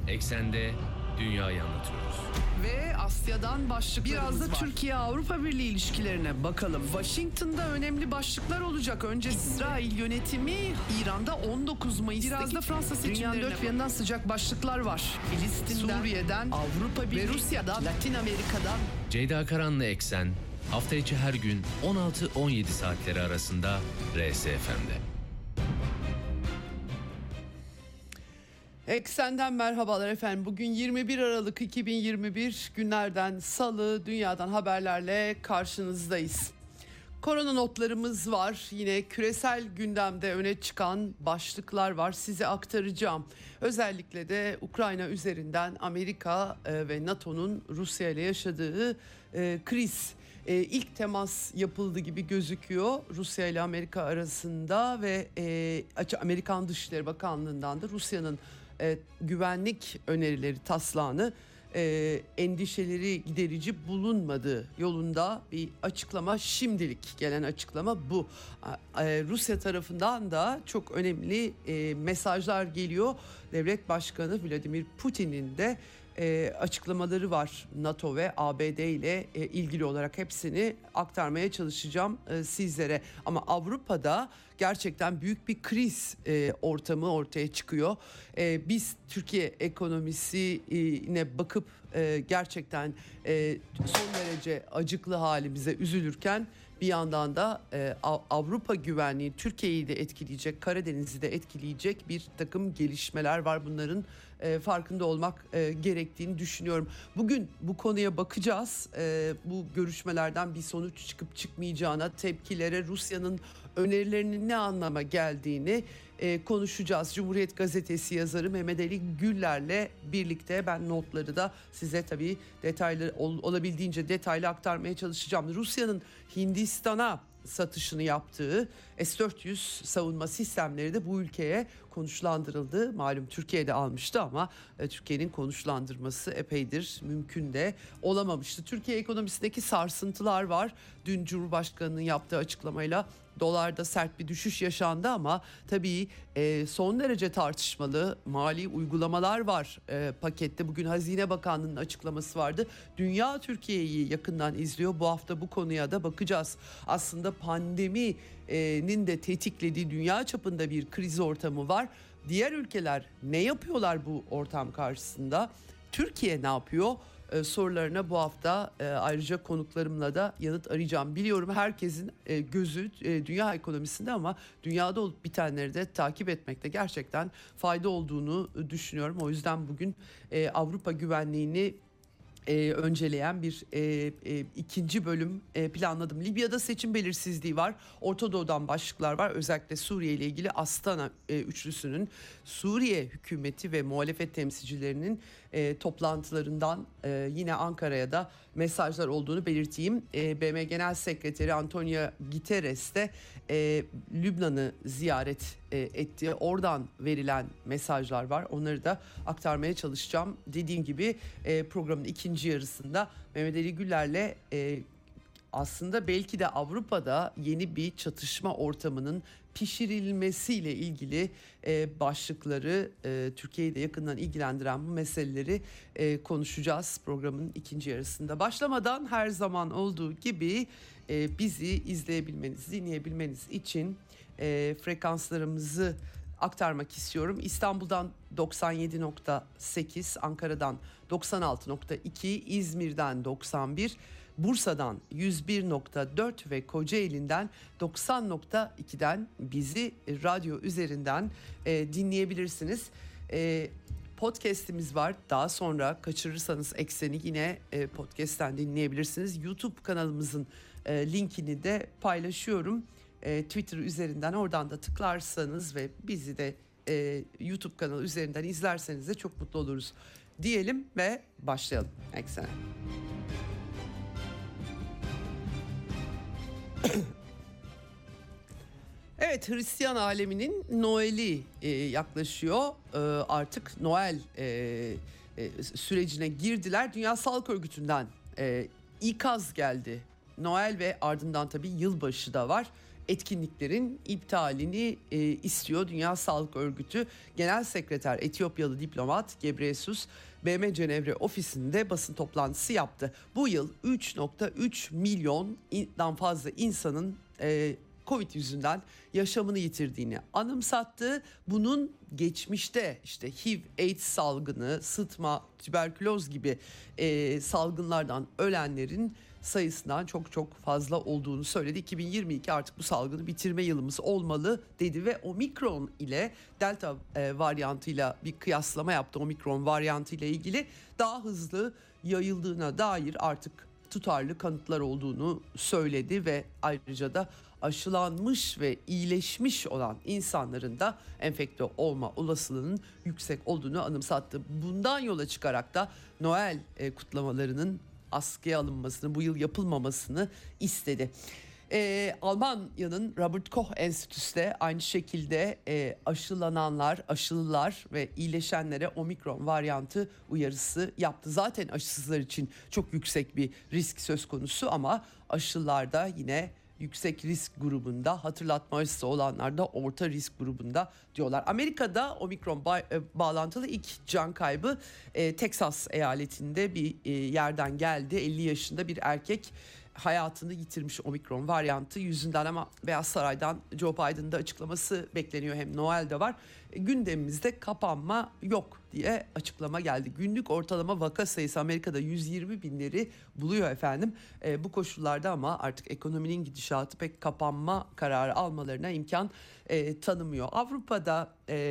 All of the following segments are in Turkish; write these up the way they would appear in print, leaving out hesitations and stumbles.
Eksende dünyayı anlatıyoruz. Ve Asya'dan başlıklarımız Biraz da var. Türkiye-Avrupa Birliği ilişkilerine bakalım. Washington'da önemli başlıklar olacak. Önce İsrail yönetimi İran'da 19 Mayıs'taki Biraz da Fransa seçimlerine dünyanın dört bir yanından sıcak başlıklar var. Filistin'den, Suriye'den, Avrupa Birliği ve Rusya'dan, Latin Amerika'dan. Ceyda Karan'la Eksen hafta içi her gün 16-17 saatleri arasında RSFM'de. Eksenden merhabalar efendim. Bugün 21 Aralık 2021 günlerden salı, dünyadan haberlerle karşınızdayız. Korona notlarımız var. Yine küresel gündemde öne çıkan başlıklar var. Size aktaracağım. Özellikle de Ukrayna üzerinden Amerika ve NATO'nun Rusya ile yaşadığı kriz. İlk temas yapıldı gibi gözüküyor Rusya ile Amerika arasında ve Amerikan Dışişleri Bakanlığı'ndan da Rusya'nın güvenlik önerileri taslağını endişeleri giderici bulunmadığı yolunda bir açıklama, şimdilik gelen açıklama bu. Rusya tarafından da çok önemli mesajlar geliyor. Devlet Başkanı Vladimir Putin'in de açıklamaları var NATO ve ABD ile ilgili olarak, hepsini aktarmaya çalışacağım sizlere. Ama Avrupa'da gerçekten büyük bir kriz ortamı ortaya çıkıyor. Biz Türkiye ekonomisine bakıp gerçekten son derece acıklı halimize üzülürken bir yandan da Avrupa güvenliği Türkiye'yi de etkileyecek, Karadeniz'i de etkileyecek bir takım gelişmeler var. Bunların farkında olmak gerektiğini düşünüyorum. Bugün bu konuya bakacağız. Bu görüşmelerden bir sonuç çıkıp çıkmayacağına, tepkilere, Rusya'nın önerilerinin ne anlama geldiğini konuşacağız. Cumhuriyet Gazetesi yazarı Mehmet Ali Güller'le birlikte ben notları da size tabii detaylı olabildiğince detaylı aktarmaya çalışacağım. Rusya'nın Hindistan'a satışını yaptığı S-400 savunma sistemleri de bu ülkeye konuşlandırıldı. Malum Türkiye'de almıştı ama Türkiye'nin konuşlandırması epeydir mümkün de olamamıştı. Türkiye ekonomisindeki sarsıntılar var. Dün Cumhurbaşkanı'nın yaptığı açıklamayla dolarda sert bir düşüş yaşandı ama tabii son derece tartışmalı mali uygulamalar var pakette. Bugün Hazine Bakanlığı'nın açıklaması vardı. Dünya Türkiye'yi yakından izliyor. Bu hafta bu konuya da bakacağız. Aslında pandeminin de tetiklediği dünya çapında bir kriz ortamı var. Diğer ülkeler ne yapıyorlar bu ortam karşısında? Türkiye ne yapıyor? Sorularına bu hafta ayrıca konuklarımla da yanıt arayacağım. Biliyorum herkesin gözü dünya ekonomisinde ama dünyada olup bitenleri de takip etmekte gerçekten fayda olduğunu düşünüyorum. O yüzden bugün Avrupa güvenliğini önceleyen bir ikinci bölüm planladım. Libya'da seçim belirsizliği var. Orta Doğu'dan başlıklar var. Özellikle Suriye ile ilgili Astana üçlüsünün Suriye hükümeti ve muhalefet temsilcilerinin toplantılarından yine Ankara'ya da mesajlar olduğunu belirteyim. BM Genel Sekreteri Antonio Guterres de Lübnan'ı ziyaret etti. Oradan verilen mesajlar var. Onları da aktarmaya çalışacağım. Dediğim gibi programın ikinci yarısında Mehmet Ali Güller'le aslında belki de Avrupa'da yeni bir çatışma ortamının pişirilmesiyle ilgili başlıkları, Türkiye'yi de yakından ilgilendiren bu meseleleri konuşacağız programın ikinci yarısında. Başlamadan her zaman olduğu gibi bizi izleyebilmeniz, dinleyebilmeniz için frekanslarımızı aktarmak istiyorum. İstanbul'dan 97.8, Ankara'dan 96.2, İzmir'den 91, Bursa'dan 101.4 ve Kocaeli'nden 90.2'den bizi radyo üzerinden dinleyebilirsiniz. Podcast'imiz var. Daha sonra kaçırırsanız Eksen'i yine podcast'ten dinleyebilirsiniz. YouTube kanalımızın linkini de paylaşıyorum. Twitter üzerinden oradan da tıklarsanız ve bizi de YouTube kanalı üzerinden izlerseniz de çok mutlu oluruz diyelim ve başlayalım. Eksen. Evet, Hristiyan aleminin Noel'i yaklaşıyor. Artık Noel sürecine girdiler. Dünya Sağlık Örgütü'nden ikaz geldi. Noel ve ardından tabii yılbaşı da var. etkinliklerin iptalini istiyor. Dünya Sağlık Örgütü Genel Sekreter Etiyopyalı diplomat Gebreyesus BM Cenevre ofisinde basın toplantısı yaptı. Bu yıl 3,3 milyondan fazla insanın Covid yüzünden yaşamını yitirdiğini anımsattı. Bunun geçmişte işte HIV, AIDS salgını, sıtma, tüberküloz gibi salgınlardan ölenlerin sayısından çok çok fazla olduğunu söyledi. 2022 artık bu salgını bitirme yılımız olmalı dedi ve omikron ile delta varyantıyla bir kıyaslama yaptı. Omikron varyantıyla ilgili daha hızlı yayıldığına dair artık tutarlı kanıtlar olduğunu söyledi ve ayrıca da aşılanmış ve iyileşmiş olan insanların da enfekte olma olasılığının yüksek olduğunu anımsattı. Bundan yola çıkarak da Noel kutlamalarının askıya alınmasını, bu yıl yapılmamasını istedi. Almanya'nın Robert Koch Enstitüsü de aynı şekilde aşılananlar, aşılılar ve iyileşenlere omikron varyantı uyarısı yaptı. Zaten aşısızlar için çok yüksek bir risk söz konusu ama aşılarda yine yüksek risk grubunda, hatırlatma aşısı olanlar da orta risk grubunda diyorlar. Amerika'da omikron bağlantılı ilk can kaybı Texas eyaletinde bir yerden geldi. 50 yaşında bir erkek hayatını yitirmiş omikron varyantı yüzünden ama Beyaz Saray'dan Joe Biden'ın da açıklaması bekleniyor. Hem Noel'de var. Gündemimizde kapanma yok diye açıklama geldi. Günlük ortalama vaka sayısı Amerika'da 120 binleri buluyor efendim. Bu koşullarda ama artık ekonominin gidişatı pek kapanma kararı almalarına imkan tanımıyor. Avrupa'da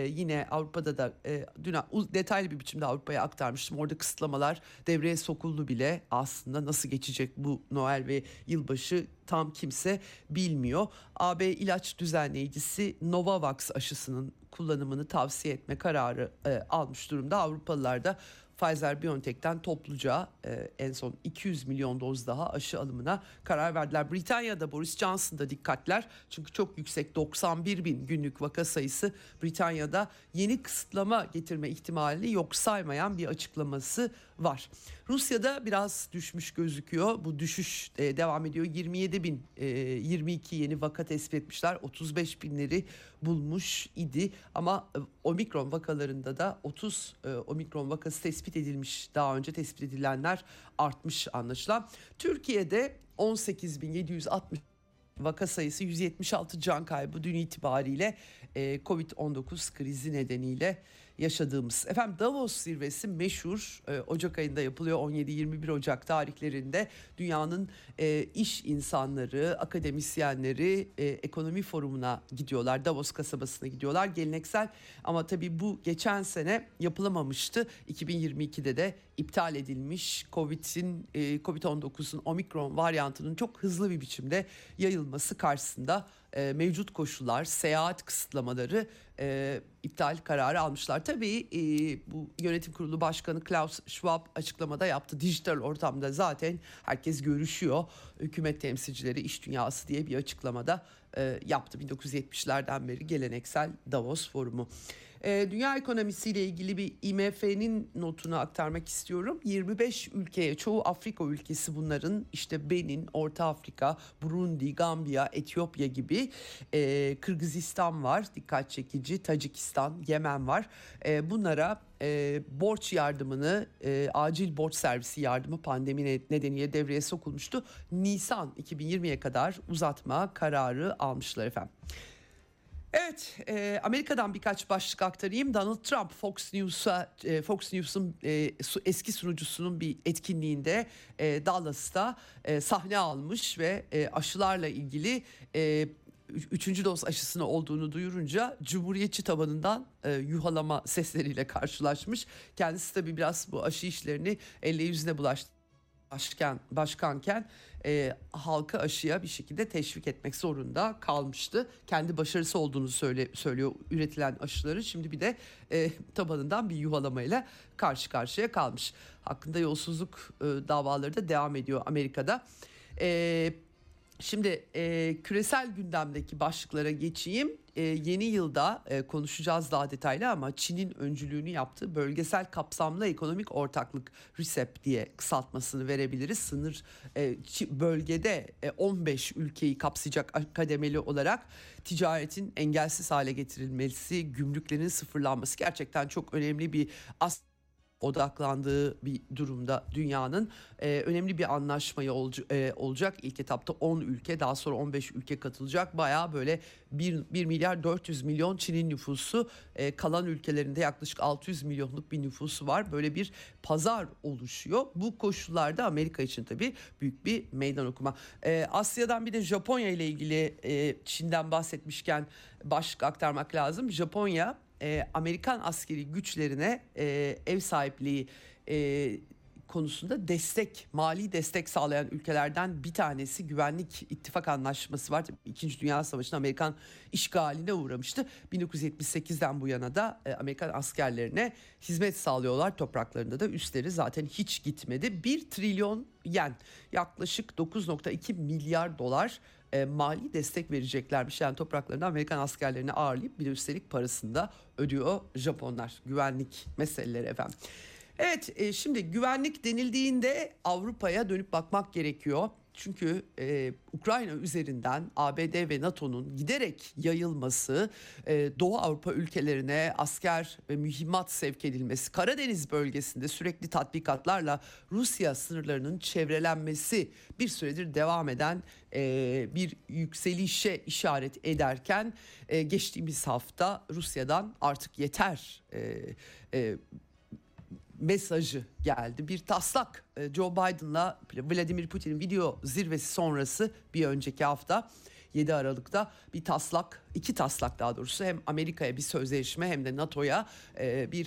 da dün detaylı bir biçimde Avrupa'ya aktarmıştım. Orada kısıtlamalar devreye sokuldu bile. Aslında nasıl geçecek bu Noel ve yılbaşı tam kimse bilmiyor. AB ilaç düzenleyicisi Novavax aşısının kullanımını tavsiye etme kararı almış durumda. Avrupalılar da Pfizer-BioNTech'ten topluca en son 200 milyon doz daha aşı alımına karar verdiler. Britanya'da Boris Johnson'da dikkatler çünkü çok yüksek 91 bin günlük vaka sayısı Britanya'da yeni kısıtlama getirme ihtimalini yok saymayan bir açıklaması var. Rusya'da biraz düşmüş gözüküyor. Bu düşüş devam ediyor. 22 yeni vaka tespit etmişler. 35 binleri bulmuş idi ama omikron vakalarında da 30 omikron vakası tespit edilmiş. Daha önce tespit edilenler artmış anlaşılan. Türkiye'de 18.760 vaka sayısı, 176 can kaybı dün itibariyle Covid-19 krizi nedeniyle yaşadığımız. Efendim Davos zirvesi meşhur, Ocak ayında yapılıyor, 17-21 Ocak tarihlerinde dünyanın iş insanları, akademisyenleri ekonomi forumuna gidiyorlar. Davos kasabasına gidiyorlar. Geleneksel ama tabii bu geçen sene yapılamamıştı. 2022'de de iptal edilmiş. Covid-19'un omikron varyantının çok hızlı bir biçimde yayılması karşısında mevcut koşullar, seyahat kısıtlamaları iptal kararı almışlar. Tabii bu yönetim kurulu başkanı Klaus Schwab açıklamada yaptı. Dijital ortamda zaten herkes görüşüyor. Hükümet temsilcileri, iş dünyası diye bir açıklamada yaptı. 1970'lerden beri geleneksel Davos forumu. Dünya ekonomisiyle ilgili bir IMF'nin notunu aktarmak istiyorum. 25 ülkeye, çoğu Afrika ülkesi bunların, işte Benin, Orta Afrika, Burundi, Gambiya, Etiyopya gibi, Kırgızistan var, dikkat çekici, Tacikistan, Yemen var. Bunlara borç yardımını, acil borç servisi yardımı pandemi nedeniyle devreye sokulmuştu. Nisan 2020'ye kadar uzatma kararı almışlar efendim. Evet, Amerika'dan birkaç başlık aktarayım. Donald Trump Fox News'un eski sunucusunun bir etkinliğinde Dallas'ta sahne almış ve aşılarla ilgili 3. doz aşısını olduğunu duyurunca Cumhuriyetçi tabanından yuhalama sesleriyle karşılaşmış. Kendisi tabii biraz bu aşı işlerini elle yüzüne başkanken halkı aşıya bir şekilde teşvik etmek zorunda kalmıştı. Kendi başarısı olduğunu söylüyor üretilen aşıları. Şimdi bir de tabanından bir yuvalamayla karşı karşıya kalmış. Hakkında yolsuzluk davaları da devam ediyor Amerika'da. Şimdi küresel gündemdeki başlıklara geçeyim. Yeni yılda konuşacağız daha detaylı ama Çin'in öncülüğünü yaptığı bölgesel kapsamlı ekonomik ortaklık RCEP diye kısaltmasını verebiliriz. Bölgede 15 ülkeyi kapsayacak kademeli olarak ticaretin engelsiz hale getirilmesi, gümrüklerin sıfırlanması gerçekten çok önemli bir odaklandığı bir durumda dünyanın. Önemli bir anlaşmayı olacak. İlk etapta 10 ülke, daha sonra 15 ülke katılacak. Bayağı böyle 1 milyar 400 milyon Çin'in nüfusu, kalan ülkelerinde yaklaşık 600 milyonluk bir nüfusu var. Böyle bir pazar oluşuyor. Bu koşullarda Amerika için tabii büyük bir meydan okuma. Asya'dan bir de Japonya ile ilgili Çin'den bahsetmişken başlık aktarmak lazım. Japonya Amerikan askeri güçlerine ev sahipliği konusunda mali destek sağlayan ülkelerden bir tanesi. Güvenlik ittifak anlaşması var. İkinci Dünya Savaşı'nda Amerikan işgaline uğramıştı. 1978'den bu yana da Amerikan askerlerine hizmet sağlıyorlar. Topraklarında da üsleri zaten hiç gitmedi. 1 trilyon yen, yaklaşık 9,2 milyar dolar mali destek vereceklermiş. Yani topraklarında Amerikan askerlerini ağırlayıp bir de üstelik parasını da ödüyor Japonlar. Güvenlik meseleleri efendim. Evet, şimdi güvenlik denildiğinde Avrupa'ya dönüp bakmak gerekiyor. Çünkü Ukrayna üzerinden ABD ve NATO'nun giderek yayılması, Doğu Avrupa ülkelerine asker ve mühimmat sevk edilmesi, Karadeniz bölgesinde sürekli tatbikatlarla Rusya sınırlarının çevrelenmesi bir süredir devam eden bir yükselişe işaret ederken geçtiğimiz hafta Rusya'dan artık yeter mesajı geldi. Bir taslak Joe Biden'la Vladimir Putin'in video zirvesi sonrası bir önceki hafta 7 Aralık'ta iki taslak daha doğrusu, hem Amerika'ya bir sözleşme hem de NATO'ya bir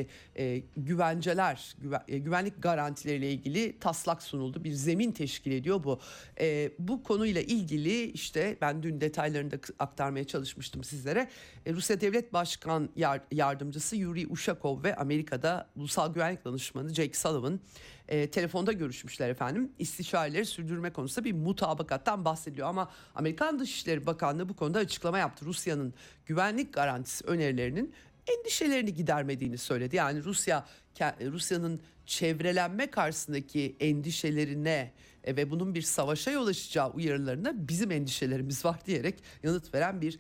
güvenlik garantileriyle ilgili taslak sunuldu. Bir zemin teşkil ediyor bu. Bu konuyla ilgili işte ben dün detaylarını da aktarmaya çalışmıştım sizlere. Rusya Devlet Başkan Yardımcısı Yuri Ushakov ve Amerika'da Ulusal Güvenlik Danışmanı Jake Sullivan telefonda görüşmüşler efendim. İstişareleri sürdürme konusunda bir mutabakattan bahsediliyor ama Amerikan Dışişleri Bakanlığı bu konuda açıklama yaptı. Rusya'nın güvenlik garantisi önerilerinin endişelerini gidermediğini söyledi. Yani Rusya'nın çevrelenme karşısındaki endişelerine ve bunun bir savaşa yol açacağı uyarılarına bizim endişelerimiz var diyerek yanıt veren bir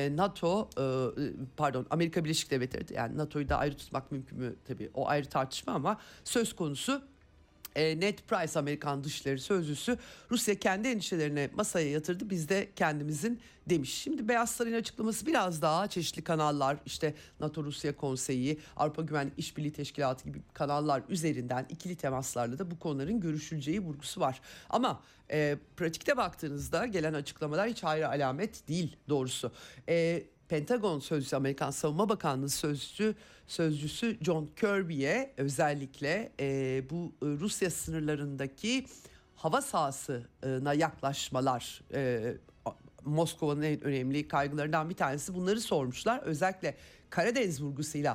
Amerika Birleşik Devletleri, yani NATO'yu da ayrı tutmak mümkün mü tabii, o ayrı tartışma ama söz konusu. Ned Price, Amerikan Dışişleri Sözcüsü, Rusya kendi endişelerini masaya yatırdı, biz de kendimizin demiş. Şimdi Beyaz Saray'ın açıklaması biraz daha çeşitli kanallar, işte NATO-Rusya Konseyi, Avrupa Güvenlik İşbirliği Teşkilatı gibi kanallar üzerinden ikili temaslarla da bu konuların görüşüleceği vurgusu var. Ama pratikte baktığınızda gelen açıklamalar hiç hayra alamet değil doğrusu. Pentagon sözcüsü, Amerikan Savunma Bakanlığı sözcüsü John Kirby'ye özellikle bu Rusya sınırlarındaki hava sahasına yaklaşmalar Moskova'nın en önemli kaygılarından bir tanesi, bunları sormuşlar. Özellikle Karadeniz vurgusuyla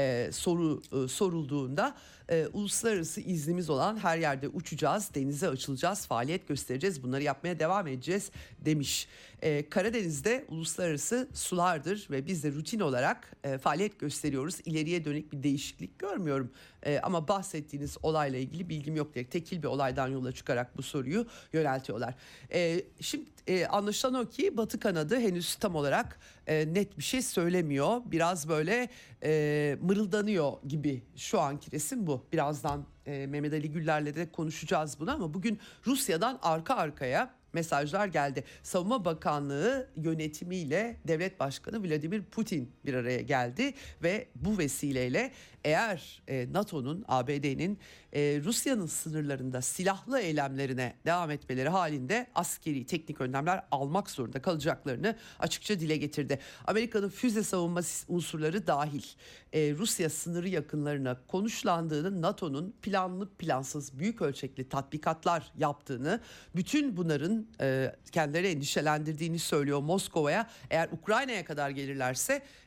sorulduğunda uluslararası iznimiz olan her yerde uçacağız, denize açılacağız, faaliyet göstereceğiz, bunları yapmaya devam edeceğiz demiş. Karadeniz'de uluslararası sulardır ve biz de rutin olarak faaliyet gösteriyoruz. İleriye dönük bir değişiklik görmüyorum. Ama bahsettiğiniz olayla ilgili bilgim yok diye tekil bir olaydan yola çıkarak bu soruyu yöneltiyorlar. Şimdi anlaşılan o ki Batı kanadı henüz tam olarak net bir şey söylemiyor. Biraz böyle mırıldanıyor gibi şu anki resim bu. Birazdan Mehmet Ali Güller'le de konuşacağız bunu ama bugün Rusya'dan arka arkaya mesajlar geldi. Savunma Bakanlığı yönetimiyle Devlet Başkanı Vladimir Putin bir araya geldi ve bu vesileyle eğer NATO'nun, ABD'nin Rusya'nın sınırlarında silahlı eylemlerine devam etmeleri halinde askeri teknik önlemler almak zorunda kalacaklarını açıkça dile getirdi. Amerika'nın füze savunma unsurları dahil Rusya sınırı yakınlarına konuşlandığını, NATO'nun planlı plansız büyük ölçekli tatbikatlar yaptığını, bütün bunların kendileri endişelendirdiğini söylüyor Moskova'ya. Eğer Ukrayna'ya kadar gelirlerse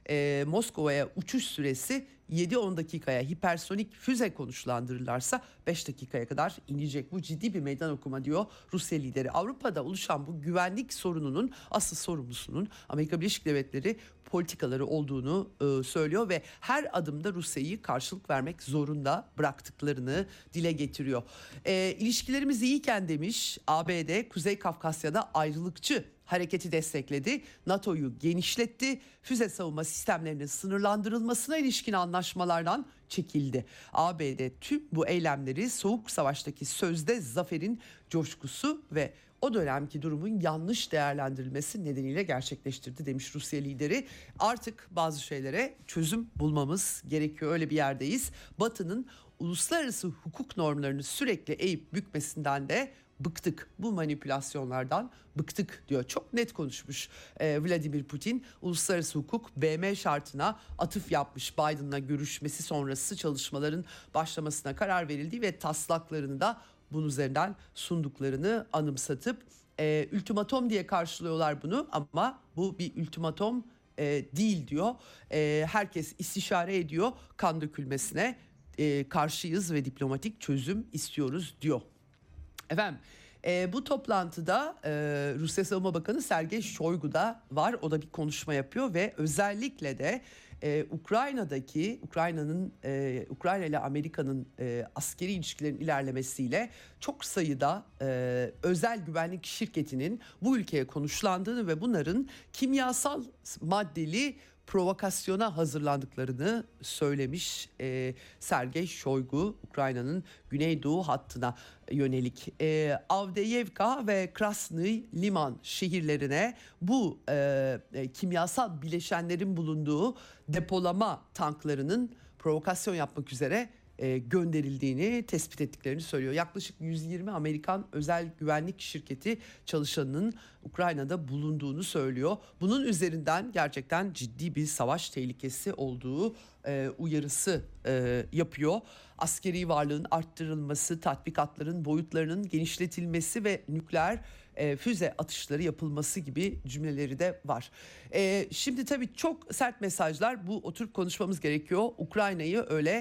Moskova'ya uçuş süresi 7-10 dakikaya, hipersonik füze konuşlandırırlarsa 5 dakikaya kadar inecek. Bu ciddi bir meydan okuma diyor Rusya lideri. Avrupa'da oluşan bu güvenlik sorununun asıl sorumlusunun Amerika Birleşik Devletleri politikaları olduğunu söylüyor ve her adımda Rusya'yı karşılık vermek zorunda bıraktıklarını dile getiriyor. İlişkilerimiz iyiyken demiş, ABD Kuzey Kafkasya'da ayrılıkçı hareketi destekledi, NATO'yu genişletti, füze savunma sistemlerinin sınırlandırılmasına ilişkin anlaşmalardan çekildi. ABD tüm bu eylemleri Soğuk Savaş'taki sözde zaferin coşkusu ve o dönemki durumun yanlış değerlendirilmesi nedeniyle gerçekleştirdi demiş Rusya lideri. Artık bazı şeylere çözüm bulmamız gerekiyor, öyle bir yerdeyiz. Batı'nın uluslararası hukuk normlarını sürekli eğip bükmesinden de bıktık. Bu manipülasyonlardan bıktık diyor. Çok net konuşmuş Vladimir Putin. Uluslararası hukuk BM şartına atıf yapmış. Biden'la görüşmesi sonrası çalışmaların başlamasına karar verildi ve taslaklarını da bunun üzerinden sunduklarını anımsatıp ultimatom diye karşılıyorlar bunu, ama bu bir ultimatom değil diyor. Herkes istişare ediyor, kan dökülmesine karşıyız ve diplomatik çözüm istiyoruz diyor. Efendim, bu toplantıda Rusya Savunma Bakanı Sergey Shoigu da var. O da bir konuşma yapıyor ve özellikle de Ukrayna ile Amerika'nın askeri ilişkilerin ilerlemesiyle çok sayıda özel güvenlik şirketinin bu ülkeye konuşlandığını ve bunların kimyasal maddeli provokasyona hazırlandıklarını söylemiş Sergey Shoigu, Ukrayna'nın güneydoğu hattına yönelik. Avdiivka ve Krasny Liman şehirlerine bu kimyasal bileşenlerin bulunduğu depolama tanklarının provokasyon yapmak üzere gönderildiğini tespit ettiklerini söylüyor. Yaklaşık 120 Amerikan özel güvenlik şirketi çalışanının Ukrayna'da bulunduğunu söylüyor. Bunun üzerinden gerçekten ciddi bir savaş tehlikesi olduğu uyarısı yapıyor. Askeri varlığın arttırılması, tatbikatların boyutlarının genişletilmesi ve nükleer füze atışları yapılması gibi cümleleri de var. Şimdi tabii çok sert mesajlar, bu oturup konuşmamız gerekiyor. Ukrayna'yı öyle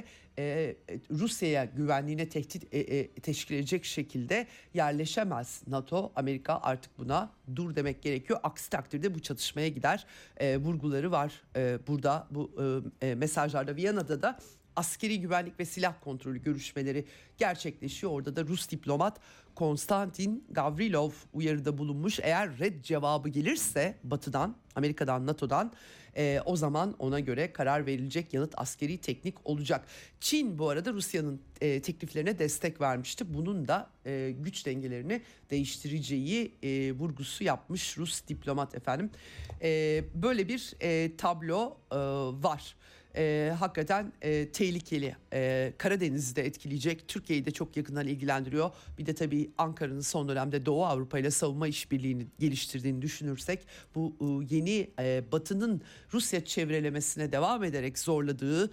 Rusya'ya güvenliğine tehdit teşkil edecek şekilde yerleşemez NATO. Amerika artık buna dur demek gerekiyor. Aksi takdirde bu çatışmaya gider vurguları var burada bu mesajlarda. Viyana'da da askeri güvenlik ve silah kontrolü görüşmeleri gerçekleşiyor. Orada da Rus diplomat Konstantin Gavrilov uyarıda bulunmuş. Eğer red cevabı gelirse Batı'dan, Amerika'dan, NATO'dan o zaman ona göre karar verilecek, yanıt askeri teknik olacak. Çin bu arada Rusya'nın tekliflerine destek vermişti. Bunun da güç dengelerini değiştireceği vurgusu yapmış Rus diplomat efendim. Böyle bir tablo var. Hakikaten tehlikeli. Karadeniz'i de etkileyecek. Türkiye'yi de çok yakından ilgilendiriyor. Bir de tabii Ankara'nın son dönemde Doğu Avrupa ile savunma işbirliğini geliştirdiğini düşünürsek bu yeni Batı'nın Rusya çevrelemesine devam ederek zorladığı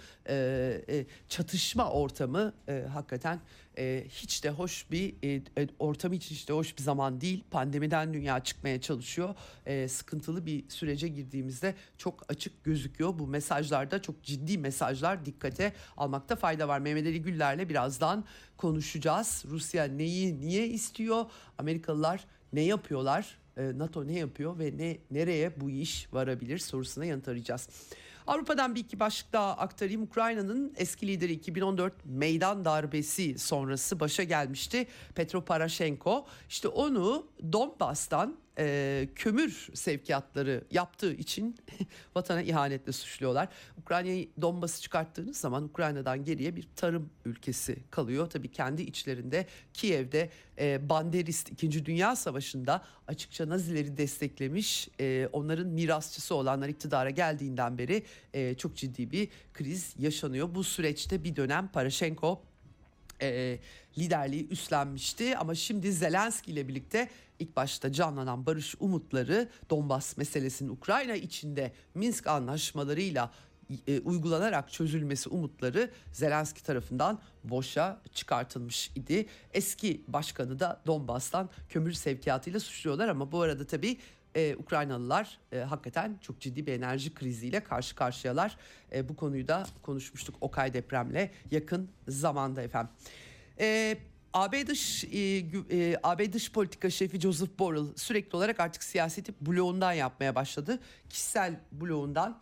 çatışma ortamı hakikaten hiç de hoş bir ortam, hiç de hoş bir zaman değil. Pandemiden dünya çıkmaya çalışıyor. Sıkıntılı bir sürece girdiğimizde çok açık gözüküyor. Bu mesajlarda çok ciddi mesajlar, dikkate almakta fayda var. Mehmet Ali Güller'le birazdan konuşacağız. Rusya neyi niye istiyor? Amerikalılar ne yapıyorlar? NATO ne yapıyor ve nereye bu iş varabilir sorusuna yanıt arayacağız. Avrupa'dan bir iki başlık daha aktarayım. Ukrayna'nın eski lideri 2014 meydan darbesi sonrası başa gelmişti Petro Poroshenko. İşte onu Donbas'tan kömür sevkiyatları yaptığı için vatana ihanetle suçluyorlar. Ukrayna'yı, Donbas'ı çıkarttığınız zaman Ukrayna'dan geriye bir tarım ülkesi kalıyor. Tabii kendi içlerinde Kiev'de Banderist 2. Dünya Savaşı'nda açıkça Nazileri desteklemiş, onların mirasçısı olanlar iktidara geldiğinden beri çok ciddi bir kriz yaşanıyor. Bu süreçte bir dönem Poroshenko liderliği üstlenmişti ama şimdi Zelenski ile birlikte ilk başta canlanan barış umutları, Donbas meselesinin Ukrayna içinde Minsk anlaşmalarıyla uygulanarak çözülmesi umutları Zelenski tarafından boşa çıkartılmış idi. Eski başkanı da Donbas'tan kömür sevkiyatıyla suçluyorlar ama bu arada tabii Ukraynalılar hakikaten çok ciddi bir enerji kriziyle karşı karşıyalar. Bu konuyu da konuşmuştuk Okay depremle yakın zamanda efendim. AB Dış Politika Şefi Joseph Borrell sürekli olarak artık siyaseti bloğundan yapmaya başladı. Kişisel bloğundan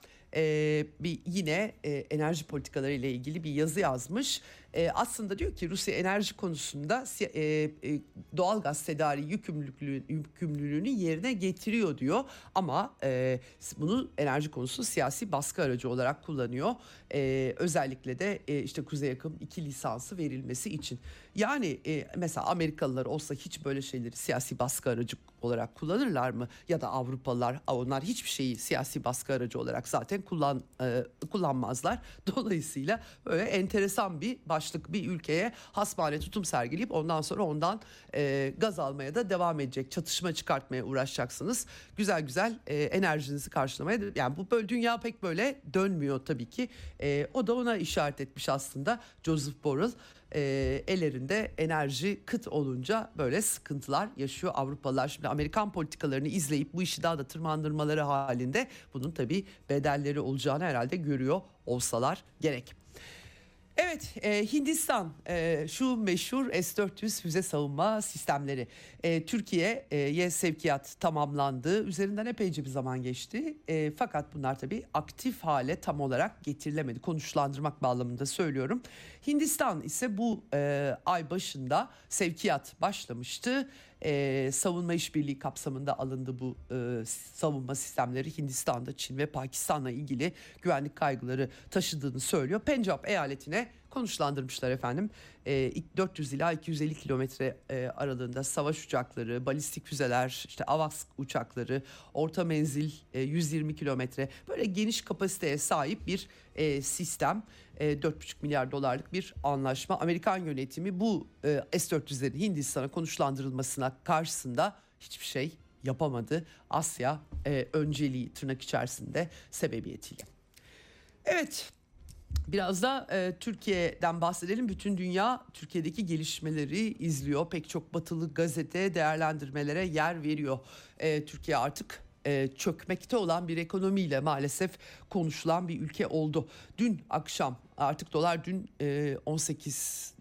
yine enerji politikaları ile ilgili bir yazı yazmış. Aslında diyor ki Rusya enerji konusunda doğalgaz tedariği yükümlülüğünü yerine getiriyor diyor. Ama bunu enerji konusu siyasi baskı aracı olarak kullanıyor. Özellikle de işte Kuzey Akım 2 lisansı verilmesi için. Yani mesela Amerikalılar olsa hiç böyle şeyleri siyasi baskı aracı olarak kullanırlar mı? Ya da Avrupalılar, onlar hiçbir şeyi siyasi baskı aracı olarak zaten kullanmazlar. Dolayısıyla böyle enteresan bir başlık, bir ülkeye hasbihane tutum sergileyip ondan sonra ondan gaz almaya da devam edecek. Çatışma çıkartmaya uğraşacaksınız. Güzel güzel enerjinizi karşılamaya. Yani bu böyle dünya pek böyle dönmüyor tabii ki. O da ona işaret etmiş aslında Joseph Borrell. Ellerinde enerji kıt olunca böyle sıkıntılar yaşıyor Avrupalılar. Şimdi Amerikan politikalarını izleyip bu işi daha da tırmandırmaları halinde bunun tabii bedelleri olacağını herhalde görüyor olsalar gerek. Evet, Hindistan şu meşhur S-400 füze savunma sistemleri. Türkiye'ye sevkiyat tamamlandı. Üzerinden epeyce bir zaman geçti. Fakat bunlar tabii aktif hale tam olarak getirilemedi. Konuşlandırmak bağlamında söylüyorum. Hindistan ise bu ay başında sevkiyat başlamıştı. Savunma işbirliği kapsamında alındı bu savunma sistemleri. Hindistan'da Çin ve Pakistan'la ilgili güvenlik kaygıları taşıdığını söylüyor. Pencap eyaletine konuşlandırmışlar efendim. 400 ila 250 kilometre aralığında savaş uçakları, balistik füzeler, işte AVAX uçakları, orta menzil 120 kilometre, böyle geniş kapasiteye sahip bir sistem. 4,5 milyar dolarlık bir anlaşma. Amerikan yönetimi bu S-400'lerin Hindistan'a konuşlandırılmasına karşısında hiçbir şey yapamadı. Asya önceliği tırnak içerisinde sebebiyetiyle. Evet. Biraz da Türkiye'den bahsedelim. Bütün dünya Türkiye'deki gelişmeleri izliyor. Pek çok batılı gazete değerlendirmelere yer veriyor. Türkiye artık çökmekte olan bir ekonomiyle maalesef konuşulan bir ülke oldu. Dün akşam artık dolar dün 18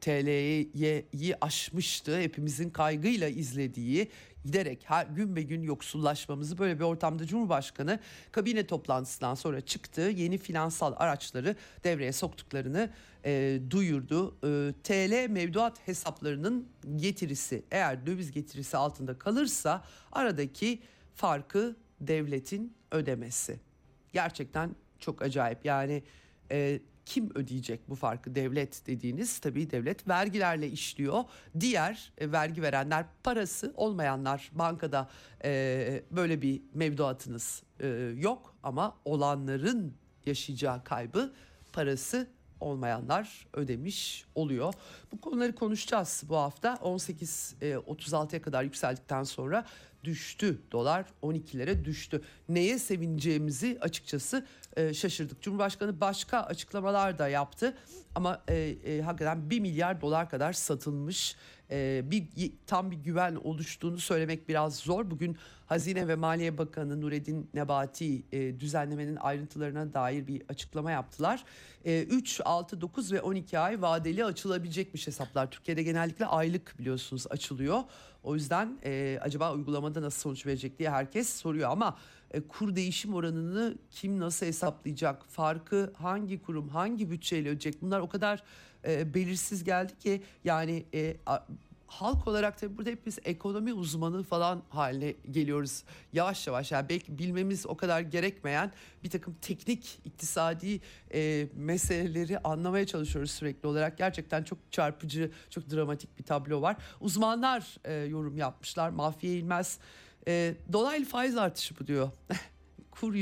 TL'yi aşmıştı. Hepimizin kaygıyla izlediği, giderek her gün be gün yoksullaşmamızı, böyle bir ortamda Cumhurbaşkanı kabine toplantısından sonra çıktı. Yeni finansal araçları devreye soktuklarını duyurdu. TL mevduat hesaplarının getirisi, eğer döviz getirisi altında kalırsa aradaki farkı devletin ödemesi. Gerçekten çok acayip. Yani kim ödeyecek bu farkı? Devlet dediğiniz, tabii devlet vergilerle işliyor. Diğer vergi verenler, parası olmayanlar, bankada böyle bir mevduatınız yok ama olanların yaşayacağı kaybı parası olmayanlar ödemiş oluyor. Bu konuları konuşacağız bu hafta. 18.36'ya kadar yükseldikten sonra düştü. Dolar 12'lere düştü. Neye sevineceğimizi açıkçası şaşırdık. Cumhurbaşkanı başka açıklamalar da yaptı ama hakikaten 1 milyar dolar kadar satılmış. Tam bir güven oluştuğunu söylemek biraz zor. Bugün Hazine ve Maliye Bakanı Nureddin Nebati düzenlemenin ayrıntılarına dair bir açıklama yaptılar. 3, 6, 9 ve 12 ay vadeli açılabilecekmiş hesaplar. Türkiye'de genellikle aylık biliyorsunuz açılıyor. O yüzden acaba uygulamada nasıl sonuç verecek diye herkes soruyor ama kur değişim oranını kim nasıl hesaplayacak? Farkı hangi kurum, hangi bütçeyle ödeyecek? Bunlar o kadar belirsiz geldi ki yani halk olarak tabii burada hepimiz ekonomi uzmanı falan haline geliyoruz yavaş yavaş. Yani belki bilmemiz o kadar gerekmeyen bir takım teknik, iktisadi meseleleri anlamaya çalışıyoruz sürekli olarak. Gerçekten çok çarpıcı, çok dramatik bir tablo var. Uzmanlar yorum yapmışlar. Mahfiye İlmez dolaylı faiz artışı bu diyor. Kur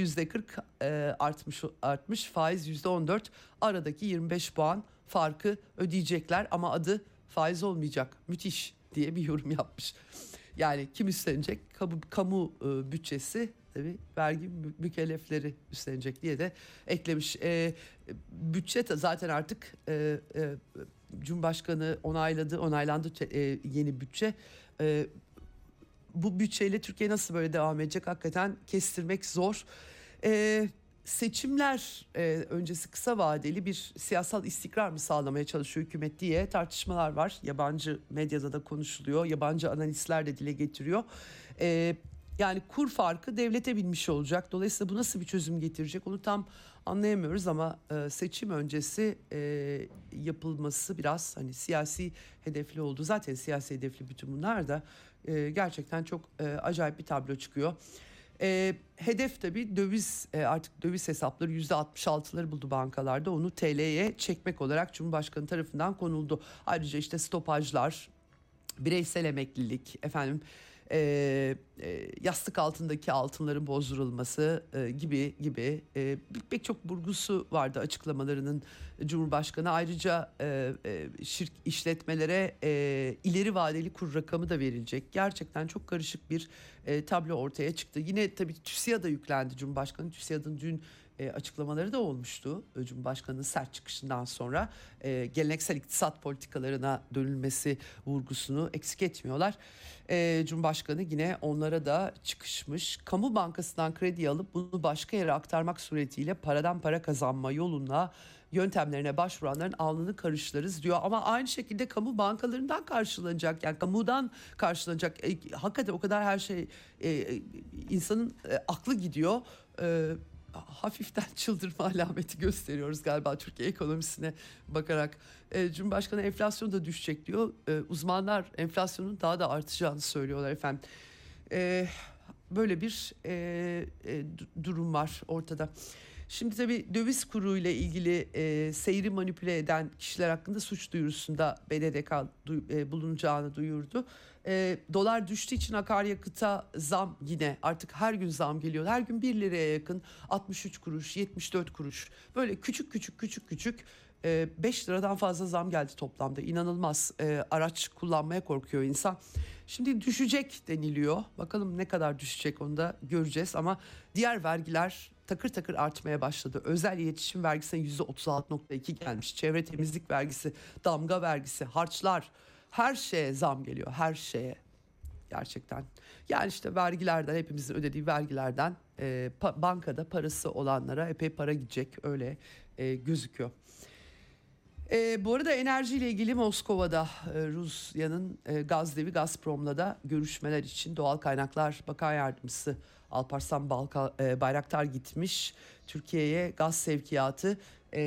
%40 artmış, faiz %14, aradaki 25 puan farkı ödeyecekler ama adı faiz olmayacak. Müthiş diye bir yorum yapmış. Yani kim üstlenecek? Kamu bütçesi, tabii vergi mükellefleri üstlenecek diye de eklemiş. Bütçe zaten artık Cumhurbaşkanı onaylandı yeni bütçe. bu bütçeyle Türkiye nasıl böyle devam edecek hakikaten kestirmek zor. Seçimler öncesi kısa vadeli bir siyasal istikrar mı sağlamaya çalışıyor hükümet diye tartışmalar var. Yabancı medyada da konuşuluyor. Yabancı analistler de dile getiriyor. Yani kur farkı devlete binmiş olacak. Dolayısıyla bu nasıl bir çözüm getirecek onu tam anlayamıyoruz ama seçim öncesi yapılması biraz hani siyasi hedefli oldu. Zaten siyasi hedefli bütün bunlar da gerçekten çok acayip bir tablo çıkıyor. Hedef tabii döviz, artık döviz hesapları %66'ları buldu bankalarda, onu TL'ye çekmek olarak Cumhurbaşkanı tarafından konuldu. Ayrıca işte stopajlar, bireysel emeklilik, yastık altındaki altınların bozdurulması gibi pek çok vurgusu vardı açıklamalarının Cumhurbaşkanı. Ayrıca işletmelere ileri vadeli kur rakamı da verilecek. Gerçekten çok karışık bir tablo ortaya çıktı. Yine tabii TÜSİAD'a yüklendi Cumhurbaşkanı. TÜSİAD'ın dün açıklamaları da olmuştu. Cumhurbaşkanı'nın sert çıkışından sonra geleneksel iktisat politikalarına dönülmesi vurgusunu eksik etmiyorlar. Cumhurbaşkanı yine onlara da çıkışmış. Kamu bankasından kredi alıp bunu başka yere aktarmak suretiyle paradan para kazanma yoluna yöntemlerine başvuranların alnını karıştırırız diyor. Ama aynı şekilde kamu bankalarından karşılanacak, yani kamudan karşılanacak. Hakikaten o kadar her şey insanın aklı gidiyor. Hafiften çıldırma alameti gösteriyoruz galiba Türkiye ekonomisine bakarak. Cumhurbaşkanı enflasyon da düşecek diyor. Uzmanlar enflasyonun daha da artacağını söylüyorlar efendim. Böyle bir durum var ortada. Şimdi tabii döviz kuru ile ilgili seyri manipüle eden kişiler hakkında suç duyurusunda BDDK bulunacağını duyurdu. Dolar düştüğü için akaryakıta zam, yine artık her gün zam geliyor. Her gün 1 liraya yakın 63 kuruş, 74 kuruş, böyle küçük 5 liradan fazla zam geldi toplamda. İnanılmaz. Araç kullanmaya korkuyor insan. Şimdi düşecek deniliyor. Bakalım ne kadar düşecek onu da göreceğiz ama diğer vergiler takır takır artmaya başladı. Özel iletişim vergisine %36.2 gelmiş. Çevre temizlik vergisi, damga vergisi, harçlar, her şeye zam geliyor. Her şeye. Gerçekten. Yani işte vergilerden, hepimizin ödediği vergilerden bankada parası olanlara epey para gidecek, öyle gözüküyor. Bu arada enerjiyle ilgili Moskova'da Rusya'nın gaz devi Gazprom'la da görüşmeler için Doğal Kaynaklar Bakan Yardımcısı Alparslan Bayraktar gitmiş. Türkiye'ye gaz sevkiyatı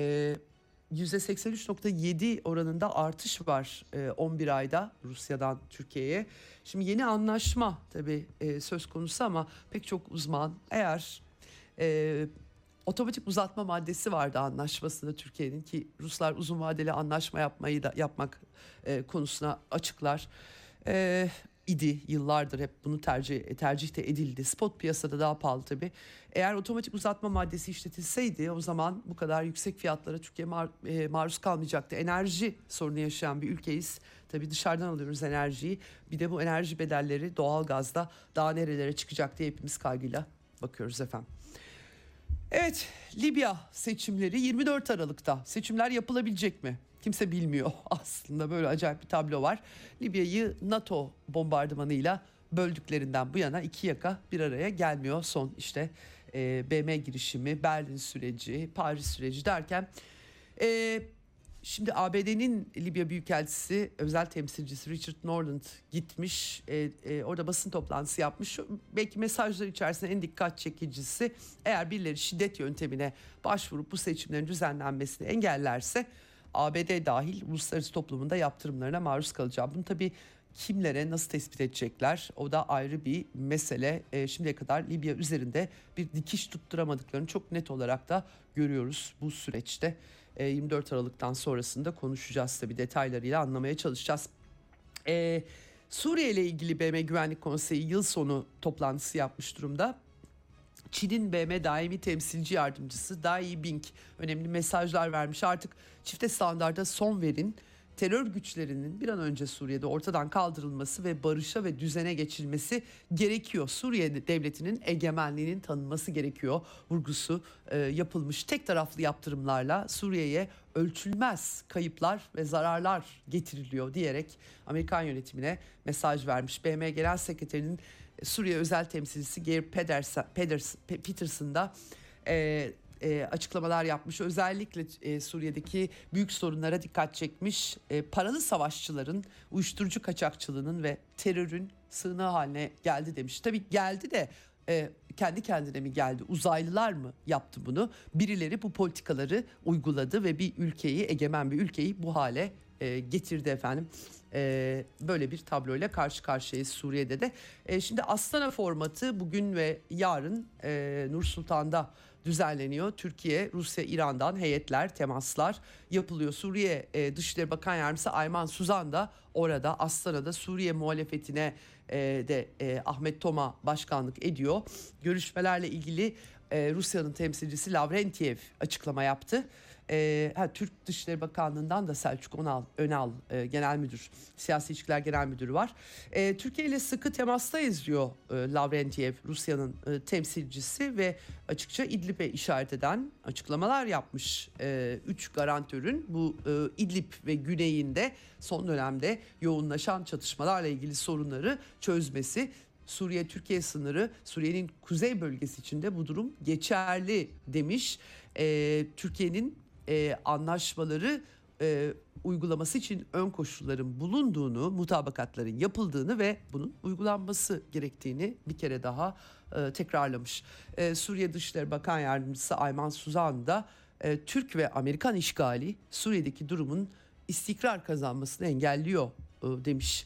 %83.7 oranında artış var 11 ayda Rusya'dan Türkiye'ye. Şimdi yeni anlaşma tabii söz konusu ama pek çok uzman, eğer otomatik uzatma maddesi vardı anlaşmasında Türkiye'nin, ki Ruslar uzun vadeli anlaşma yapmak konusuna açıklar idi. Yıllardır hep bunu tercih de edildi. Spot piyasada daha pahalı tabii. Eğer otomatik uzatma maddesi işletilseydi o zaman bu kadar yüksek fiyatlara Türkiye maruz kalmayacaktı. Enerji sorunu yaşayan bir ülkeyiz. Tabii dışarıdan alıyoruz enerjiyi. Bir de bu enerji bedelleri doğalgazda daha nerelere çıkacak diye hepimiz kaygıyla bakıyoruz efendim. Evet, Libya seçimleri 24 Aralık'ta. Seçimler yapılabilecek mi? Kimse bilmiyor aslında, böyle acayip bir tablo var. Libya'yı NATO bombardımanıyla böldüklerinden bu yana iki yaka bir araya gelmiyor. Son işte BM girişimi, Berlin süreci, Paris süreci derken... Şimdi ABD'nin Libya Büyükelçisi, özel temsilcisi Richard Norland gitmiş. Orada basın toplantısı yapmış. Belki mesajlar içerisinde en dikkat çekicisi, eğer birileri şiddet yöntemine başvurup bu seçimlerin düzenlenmesini engellerse ABD dahil uluslararası toplumunda yaptırımlarına maruz kalacağım. Bunu tabii kimlere nasıl tespit edecekler, o da ayrı bir mesele. Şimdiye kadar Libya üzerinde bir dikiş tutturamadıklarını çok net olarak da görüyoruz bu süreçte. 24 Aralık'tan sonrasında konuşacağız tabii, detaylarıyla anlamaya çalışacağız. Suriye ile ilgili BM Güvenlik Konseyi yıl sonu toplantısı yapmış durumda. Çin'in BM daimi temsilci yardımcısı Dai Yibing önemli mesajlar vermiş. Artık çifte standarda son verin. Terör güçlerinin bir an önce Suriye'de ortadan kaldırılması ve barışa ve düzene geçilmesi gerekiyor. Suriye devletinin egemenliğinin tanınması gerekiyor vurgusu yapılmış. Tek taraflı yaptırımlarla Suriye'ye ölçülmez kayıplar ve zararlar getiriliyor diyerek Amerikan yönetimine mesaj vermiş. BM Genel Sekreterinin Suriye özel temsilcisi Geir Peterson da açıklamalar yapmış. Özellikle Suriye'deki büyük sorunlara dikkat çekmiş. Paralı savaşçıların, uyuşturucu kaçakçılığının ve terörün sığınağı haline geldi demiş. Tabii geldi de kendi kendine mi geldi? Uzaylılar mı yaptı bunu? Birileri bu politikaları uyguladı ve bir ülkeyi, egemen bir ülkeyi bu hale getirdi efendim. Böyle bir tabloyla karşı karşıyayız Suriye'de de. Şimdi Astana formatı bugün ve yarın Nur Sultan'da düzenleniyor. Türkiye, Rusya, İran'dan heyetler, temaslar yapılıyor. Suriye Dışişleri Bakan Yardımcısı Ayman Suzan da orada Astana'da Suriye muhalefetine de Ahmet Toma başkanlık ediyor. Görüşmelerle ilgili Rusya'nın temsilcisi Lavrentiev açıklama yaptı. Türk Dışişleri Bakanlığı'ndan da Selçuk Önal Genel Müdür, Siyasi İlişkiler Genel Müdürü var. Türkiye ile sıkı temastayız diyor Lavrentiev, Rusya'nın temsilcisi ve açıkça İdlib'e işaret eden açıklamalar yapmış. 3 garantörün bu İdlib ve güneyinde son dönemde yoğunlaşan çatışmalarla ilgili sorunları çözmesi. Suriye-Türkiye sınırı, Suriye'nin kuzey bölgesi içinde bu durum geçerli demiş. Türkiye'nin anlaşmaları uygulaması için ön koşulların bulunduğunu, mutabakatların yapıldığını ve bunun uygulanması gerektiğini bir kere daha tekrarlamış. Suriye Dışişleri Bakan Yardımcısı Ayman Suzan da Türk ve Amerikan işgali Suriye'deki durumun istikrar kazanmasını engelliyor demiş.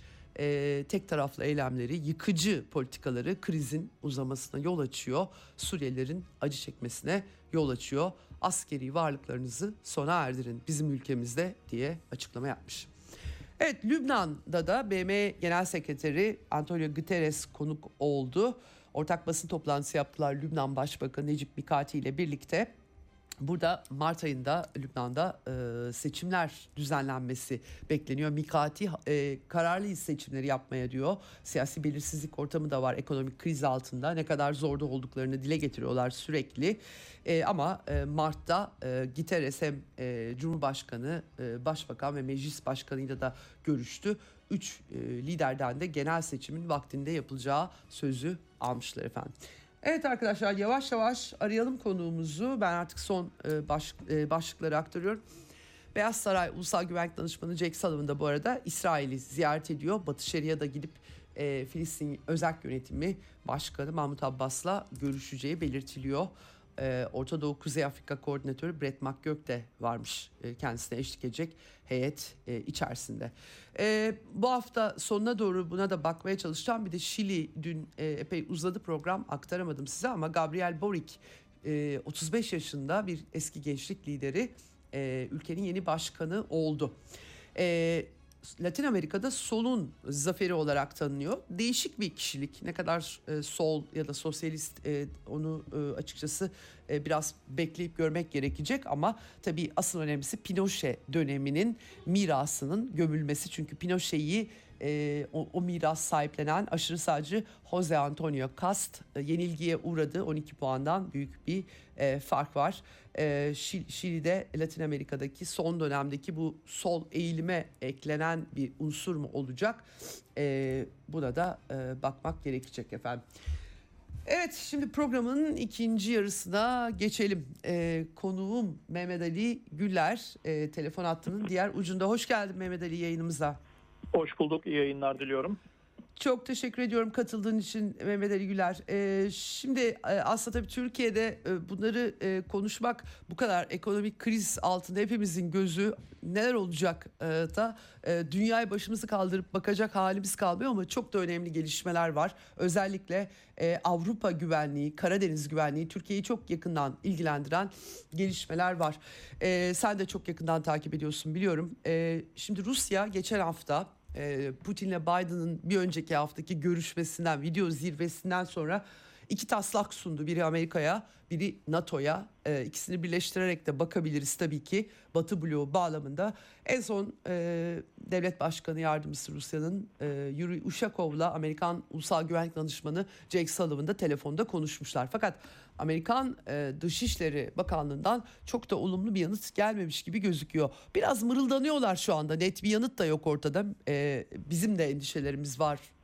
Tek taraflı eylemleri, yıkıcı politikaları krizin uzamasına yol açıyor. Suriyelilerin acı çekmesine yol açıyor. Askeri varlıklarınızı sona erdirin bizim ülkemizde diye açıklama yapmış. Evet, Lübnan'da da BM Genel Sekreteri Antonio Guterres konuk oldu. Ortak basın toplantısı yaptılar Lübnan Başbakanı Necip Mikati ile birlikte. Burada Mart ayında Lübnan'da seçimler düzenlenmesi bekleniyor. Mikati kararlıyız seçimleri yapmaya diyor. Siyasi belirsizlik ortamı da var ekonomik kriz altında. Ne kadar zorda olduklarını dile getiriyorlar sürekli. Ama Mart'ta Guterres hem Cumhurbaşkanı, Başbakan ve Meclis Başkanı'yla da görüştü. 3 liderden de genel seçimin vaktinde yapılacağı sözü almışlar efendim. Evet arkadaşlar, yavaş yavaş arayalım konuğumuzu. Ben artık son başlıkları aktarıyorum. Beyaz Saray Ulusal Güvenlik Danışmanı Jake Sullivan da bu arada İsrail'i ziyaret ediyor. Batı Şeria'da gidip Filistin Özerk Yönetimi Başkanı Mahmut Abbas'la görüşeceği belirtiliyor. Orta Doğu Kuzey Afrika Koordinatörü Brett McGurk de varmış kendisine eşlik edecek heyet içerisinde. Bu hafta sonuna doğru buna da bakmaya çalışacağım. Bir de Şili dün epey uzadı program, aktaramadım size ama Gabriel Boric 35 yaşında bir eski gençlik lideri, ülkenin yeni başkanı oldu. Latin Amerika'da solun zaferi olarak tanınıyor. Değişik bir kişilik. Ne kadar sol ya da sosyalist onu açıkçası biraz bekleyip görmek gerekecek. Ama tabii asıl önemlisi Pinochet döneminin mirasının gömülmesi. Çünkü Pinochet'i o miras sahiplenen aşırı sağcı Jose Antonio Cast yenilgiye uğradı. 12 puandan büyük bir fark var. Şili'de Latin Amerika'daki son dönemdeki bu sol eğilime eklenen bir unsur mu olacak? Buna da bakmak gerekecek efendim. Evet, şimdi programın ikinci yarısına geçelim. Konuğum Mehmet Ali Güller, telefon hattının diğer ucunda. Hoş geldin Mehmet Ali yayınımıza. Hoş bulduk, iyi yayınlar diliyorum. Çok teşekkür ediyorum katıldığın için Mehmet Ali Güler. Şimdi aslında tabii Türkiye'de bunları konuşmak, bu kadar ekonomik kriz altında hepimizin gözü neler olacak da dünyaya başımızı kaldırıp bakacak halimiz kalmıyor ama çok da önemli gelişmeler var. Özellikle Avrupa güvenliği, Karadeniz güvenliği Türkiye'yi çok yakından ilgilendiren gelişmeler var. Sen de çok yakından takip ediyorsun biliyorum. Şimdi Rusya geçen hafta Putin'le Biden'ın bir önceki haftaki görüşmesinden, video zirvesinden sonra 2 taslak sundu. Biri Amerika'ya, biri NATO'ya. İkisini birleştirerek de bakabiliriz tabii ki Batı bloğu bağlamında. En son Devlet Başkanı Yardımcısı Rusya'nın Yuri Ushakov'la Amerikan Ulusal Güvenlik Danışmanı Jake Sullivan da telefonda konuşmuşlar. Fakat Amerikan Dışişleri Bakanlığı'ndan çok da olumlu bir yanıt gelmemiş gibi gözüküyor. Biraz mırıldanıyorlar şu anda. Net bir yanıt da yok ortada. Bizim de endişelerimiz var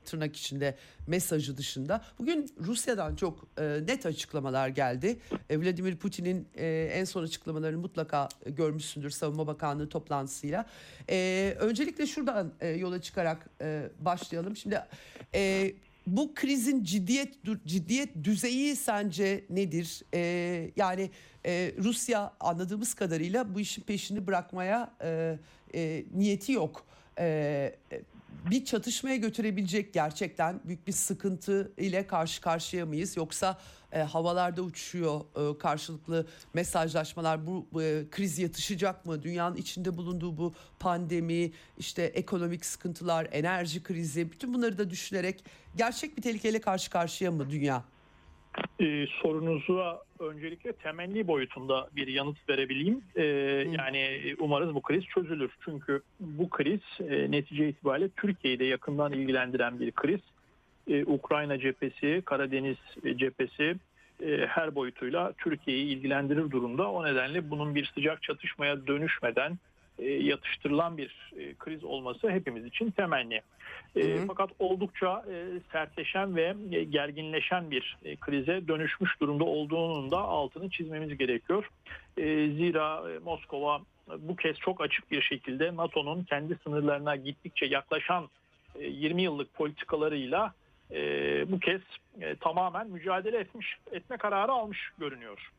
tırnak içinde mesajı dışında bugün Rusya'dan çok net açıklamalar geldi. Vladimir Putin'in en son açıklamalarını mutlaka görmüşsündür Savunma Bakanlığı toplantısıyla. Öncelikle şuradan yola çıkarak başlayalım. Şimdi bu krizin ciddiyet düzeyi sence nedir? Yani Rusya anladığımız kadarıyla bu işin peşini bırakmaya niyeti yok. Bir çatışmaya götürebilecek gerçekten büyük bir sıkıntı ile karşı karşıya mıyız? Yoksa havalarda uçuşuyor karşılıklı mesajlaşmalar, bu kriz yatışacak mı? Dünyanın içinde bulunduğu bu pandemi, işte ekonomik sıkıntılar, enerji krizi, bütün bunları da düşünerek gerçek bir tehlikeyle karşı karşıya mı dünya? Sorunuza öncelikle temenni boyutunda bir yanıt verebileyim. Yani umarız bu kriz çözülür. Çünkü bu kriz netice itibariyle Türkiye'yi de yakından ilgilendiren bir kriz. Ukrayna cephesi, Karadeniz cephesi her boyutuyla Türkiye'yi ilgilendirir durumda. O nedenle bunun bir sıcak çatışmaya dönüşmeden yatıştırılan bir kriz olması hepimiz için temenni. Fakat oldukça sertleşen ve gerginleşen bir krize dönüşmüş durumda olduğunun da altını çizmemiz gerekiyor. Zira Moskova bu kez çok açık bir şekilde NATO'nun kendi sınırlarına gittikçe yaklaşan 20 yıllık politikalarıyla bu kez tamamen mücadele etme kararı almış görünüyor.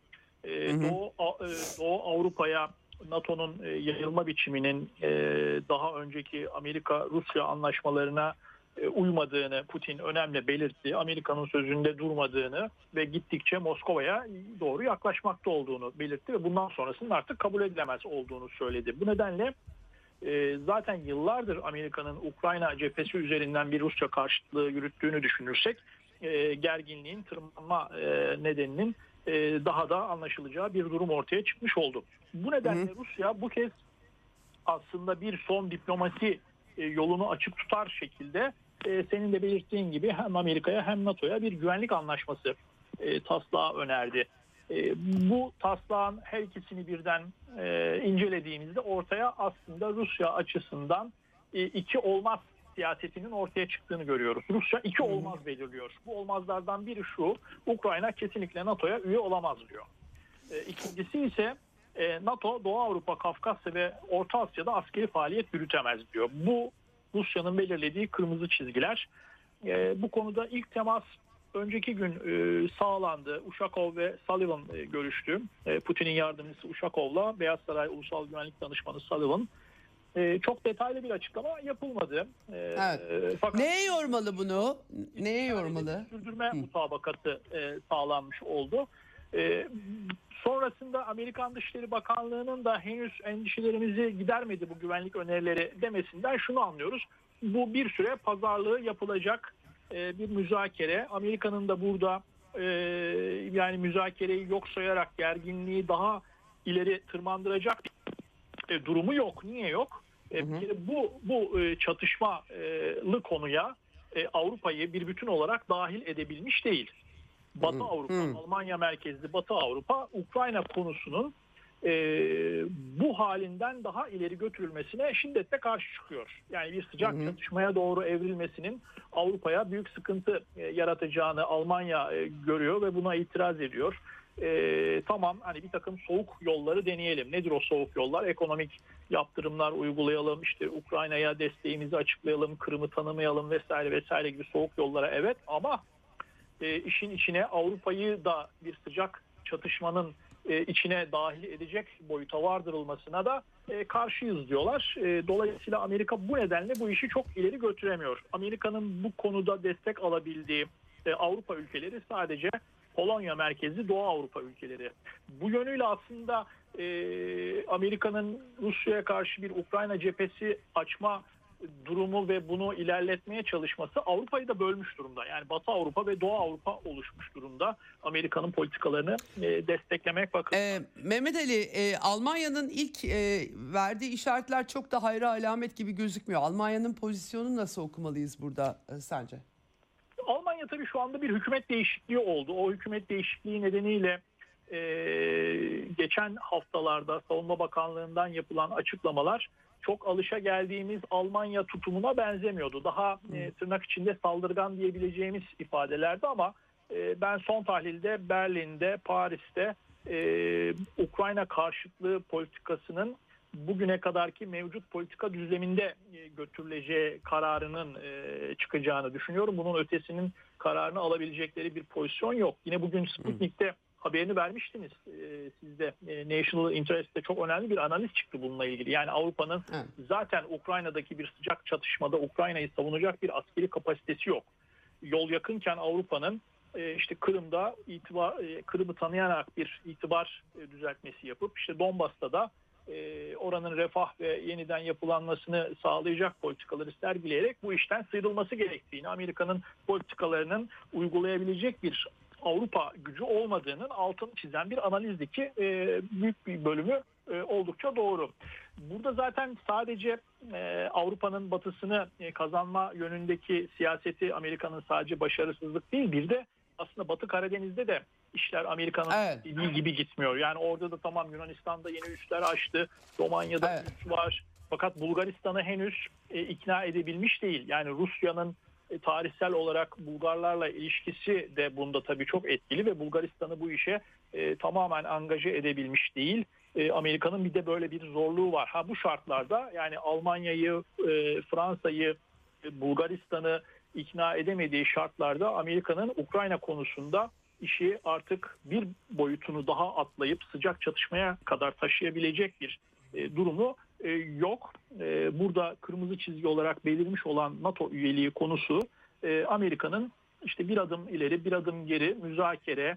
Doğu Avrupa'ya NATO'nun yayılma biçiminin daha önceki Amerika-Rusya anlaşmalarına uymadığını Putin önemli belirtti. Amerika'nın sözünde durmadığını ve gittikçe Moskova'ya doğru yaklaşmakta olduğunu belirtti ve bundan sonrasının artık kabul edilemez olduğunu söyledi. Bu nedenle zaten yıllardır Amerika'nın Ukrayna cephesi üzerinden bir Rusya karşıtlığı yürüttüğünü düşünürsek gerginliğin tırmanma nedeninin daha da anlaşılacağı bir durum ortaya çıkmış oldu. Bu nedenle Rusya bu kez aslında bir son diplomasi yolunu açık tutar şekilde senin de belirttiğin gibi hem Amerika'ya hem NATO'ya bir güvenlik anlaşması taslağı önerdi. Bu taslağın her ikisini birden incelediğimizde ortaya aslında Rusya açısından iki olmaz siyasetinin ortaya çıktığını görüyoruz. Rusya iki olmaz belirliyor. Bu olmazlardan biri şu: Ukrayna kesinlikle NATO'ya üye olamaz diyor. İkincisi ise NATO, Doğu Avrupa, Kafkasya ve Orta Asya'da askeri faaliyet yürütemez diyor. Bu Rusya'nın belirlediği kırmızı çizgiler. Bu konuda ilk temas önceki gün sağlandı. Ushakov ve Sullivan görüştü. Putin'in yardımcısı Ushakov'la Beyaz Saray Ulusal Güvenlik Danışmanı Sullivan. Çok detaylı bir açıklama yapılmadı. Evet. Fakat neye yormalı bunu? Neye yormalı? Sürdürme mutabakatı sağlanmış oldu. Sonrasında Amerikan Dışişleri Bakanlığı'nın da henüz endişelerimizi gidermedi bu güvenlik önerileri demesinden şunu anlıyoruz: bu bir süre pazarlığı yapılacak bir müzakere. Amerika'nın da burada yani müzakereyi yok sayarak gerginliği daha ileri tırmandıracak durumu yok. Niye yok? Bu çatışmalı konuya Avrupa'yı bir bütün olarak dahil edebilmiş değil. Batı Avrupa, Almanya merkezli Batı Avrupa, Ukrayna konusunun bu halinden daha ileri götürülmesine şiddetle karşı çıkıyor. Yani bir sıcak çatışmaya doğru evrilmesinin Avrupa'ya büyük sıkıntı yaratacağını Almanya görüyor ve buna itiraz ediyor. Tamam, hani bir takım soğuk yolları deneyelim. Nedir o soğuk yollar? Ekonomik yaptırımlar uygulayalım, işte Ukrayna'ya desteğimizi açıklayalım, Kırım'ı tanımayalım vesaire vesaire gibi soğuk yollara evet, ama işin içine Avrupa'yı da bir sıcak çatışmanın içine dahil edecek boyuta vardırılmasına da karşıyız diyorlar. Dolayısıyla Amerika bu nedenle bu işi çok ileri götüremiyor. Amerika'nın bu konuda destek alabildiği Avrupa ülkeleri sadece Polonya merkezli Doğu Avrupa ülkeleri. Bu yönüyle aslında Amerika'nın Rusya'ya karşı bir Ukrayna cephesi açma durumu ve bunu ilerletmeye çalışması Avrupa'yı da bölmüş durumda. Yani Batı Avrupa ve Doğu Avrupa oluşmuş durumda Amerika'nın politikalarını desteklemek bakımından. Mehmet Ali, Almanya'nın ilk verdiği işaretler çok da hayra alamet gibi gözükmüyor. Almanya'nın pozisyonunu nasıl okumalıyız burada sence? Almanya tabii şu anda bir hükümet değişikliği oldu. O hükümet değişikliği nedeniyle geçen haftalarda Savunma Bakanlığı'ndan yapılan açıklamalar çok alışa geldiğimiz Almanya tutumuna benzemiyordu. Daha tırnak içinde saldırgan diyebileceğimiz ifadelerdi ama ben son tahlilde Berlin'de, Paris'te Ukrayna karşıtlığı politikasının bugüne kadarki mevcut politika düzleminde götürüleceği kararının çıkacağını düşünüyorum. Bunun ötesinin kararını alabilecekleri bir pozisyon yok. Yine bugün Sputnik'te haberini vermiştiniz. Siz de National Interest'te çok önemli bir analiz çıktı bununla ilgili. Yani Avrupa'nın zaten Ukrayna'daki bir sıcak çatışmada Ukrayna'yı savunacak bir askeri kapasitesi yok. Yol yakınken Avrupa'nın işte Kırım'da Kırım'ı tanıyarak bir itibar düzeltmesi yapıp işte Donbas'ta da oranın refah ve yeniden yapılanmasını sağlayacak politikaları sergileyerek bu işten sıyrılması gerektiğini, Amerika'nın politikalarının uygulayabilecek bir Avrupa gücü olmadığının altını çizen bir analizdi ki büyük bir bölümü oldukça doğru. Burada zaten sadece Avrupa'nın batısını kazanma yönündeki siyaseti Amerika'nın sadece başarısızlık değil, bir de aslında Batı Karadeniz'de de işler Amerika'nın dediği gibi gitmiyor. Yani orada da tamam Yunanistan'da yeni üsler açtı, Romanya'da üs var. Fakat Bulgaristan'ı henüz ikna edebilmiş değil. Yani Rusya'nın tarihsel olarak Bulgarlarla ilişkisi de bunda tabii çok etkili ve Bulgaristan'ı bu işe tamamen angaje edebilmiş değil. Amerika'nın bir de böyle bir zorluğu var. Bu şartlarda yani Almanya'yı, Fransa'yı, Bulgaristan'ı ikna edemediği şartlarda Amerika'nın Ukrayna konusunda işi artık bir boyutunu daha atlayıp sıcak çatışmaya kadar taşıyabilecek bir durumu yok. Burada kırmızı çizgi olarak belirmiş olan NATO üyeliği konusu Amerika'nın işte bir adım ileri bir adım geri müzakere,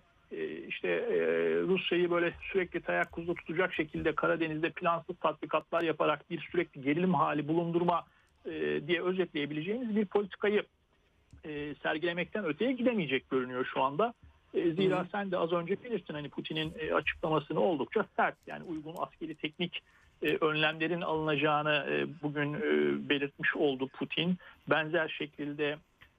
Rusya'yı böyle sürekli teyakkuzda tutacak şekilde Karadeniz'de plansız tatbikatlar yaparak bir sürekli gerilim hali bulundurma diye özetleyebileceğimiz bir politikayı sergilemekten öteye gidemeyecek görünüyor şu anda. Zira sen de az önce bilirsin hani Putin'in açıklamasını oldukça sert, yani uygun askeri teknik önlemlerin alınacağını bugün belirtmiş oldu Putin. Benzer şekilde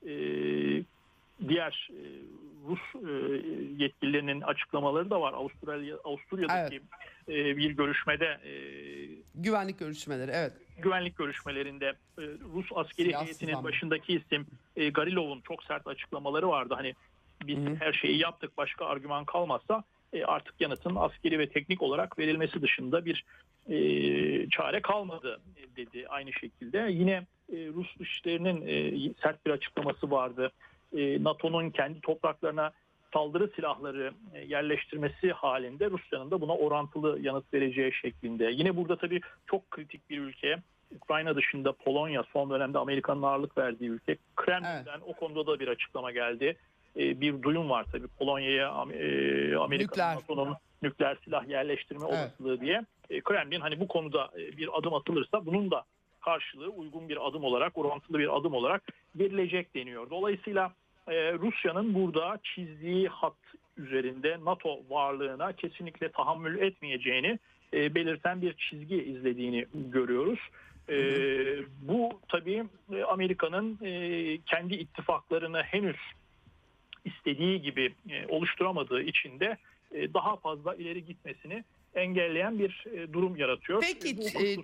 diğer Rus yetkililerinin açıklamaları da var. Avusturya'daki bir görüşmede güvenlik görüşmeleri, güvenlik görüşmelerinde Rus askeri heyetinin başındaki isim Garilov'un çok sert açıklamaları vardı. Hani biz her şeyi yaptık, başka argüman kalmazsa artık yanıtın askeri ve teknik olarak verilmesi dışında bir çare kalmadı dedi. Aynı şekilde yine Rus dışişlerinin sert bir açıklaması vardı. NATO'nun kendi topraklarına saldırı silahları yerleştirmesi halinde Rusya'nın da buna orantılı yanıt vereceği şeklinde. Yine burada tabii çok kritik bir ülke, Ukrayna dışında Polonya, son dönemde Amerika'nın ağırlık verdiği ülke. Kremlin'den o konuda da bir açıklama geldi. Bir duyum var tabii Polonya'ya Amerika'nın NATO'nun nükleer silah yerleştirme olasılığı diye. Kremlin hani bu konuda bir adım atılırsa bunun da karşılığı uygun bir adım olarak, orantılı bir adım olarak verilecek deniyor. Dolayısıyla Rusya'nın burada çizdiği hat üzerinde NATO varlığına kesinlikle tahammül etmeyeceğini belirten bir çizgi izlediğini görüyoruz. Bu tabii Amerika'nın kendi ittifaklarını henüz istediği gibi oluşturamadığı için de daha fazla ileri gitmesini engelleyen bir durum yaratıyor. Peki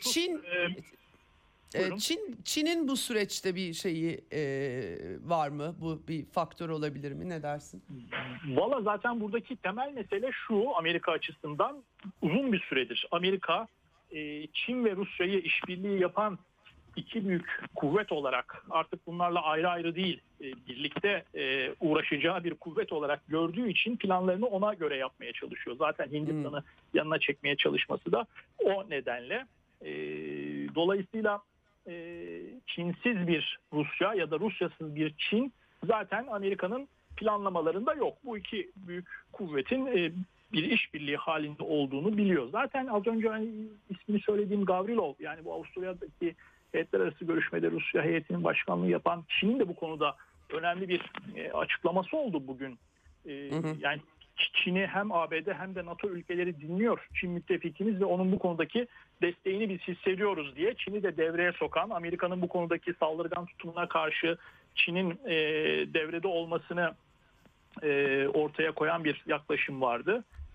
Çin'in bu süreçte bir şeyi var mı? Bu bir faktör olabilir mi? Ne dersin? Valla zaten buradaki temel mesele şu, Amerika açısından uzun bir süredir Amerika Çin ve Rusya'yı işbirliği yapan iki büyük kuvvet olarak, artık bunlarla ayrı ayrı değil birlikte uğraşacağı bir kuvvet olarak gördüğü için planlarını ona göre yapmaya çalışıyor. Zaten Hindistan'ı yanına çekmeye çalışması da o nedenle. Dolayısıyla Çinsiz bir Rusya ya da Rusyasız bir Çin zaten Amerika'nın planlamalarında yok. Bu iki büyük kuvvetin bir işbirliği halinde olduğunu biliyor. Zaten az önce ismini söylediğim Gavrilov, yani bu Avusturya'daki heyetler arası görüşmede Rusya heyetinin başkanlığı yapan Çin'in de bu konuda önemli bir açıklaması oldu bugün. Yani Çin'i hem ABD hem de NATO ülkeleri dinliyor. Çin müttefikimiz ve onun bu konudaki desteğini biz hissediyoruz diye Çin'i de devreye sokan, Amerika'nın bu konudaki saldırgan tutumuna karşı Çin'in devrede olmasını ortaya koyan bir yaklaşım vardı.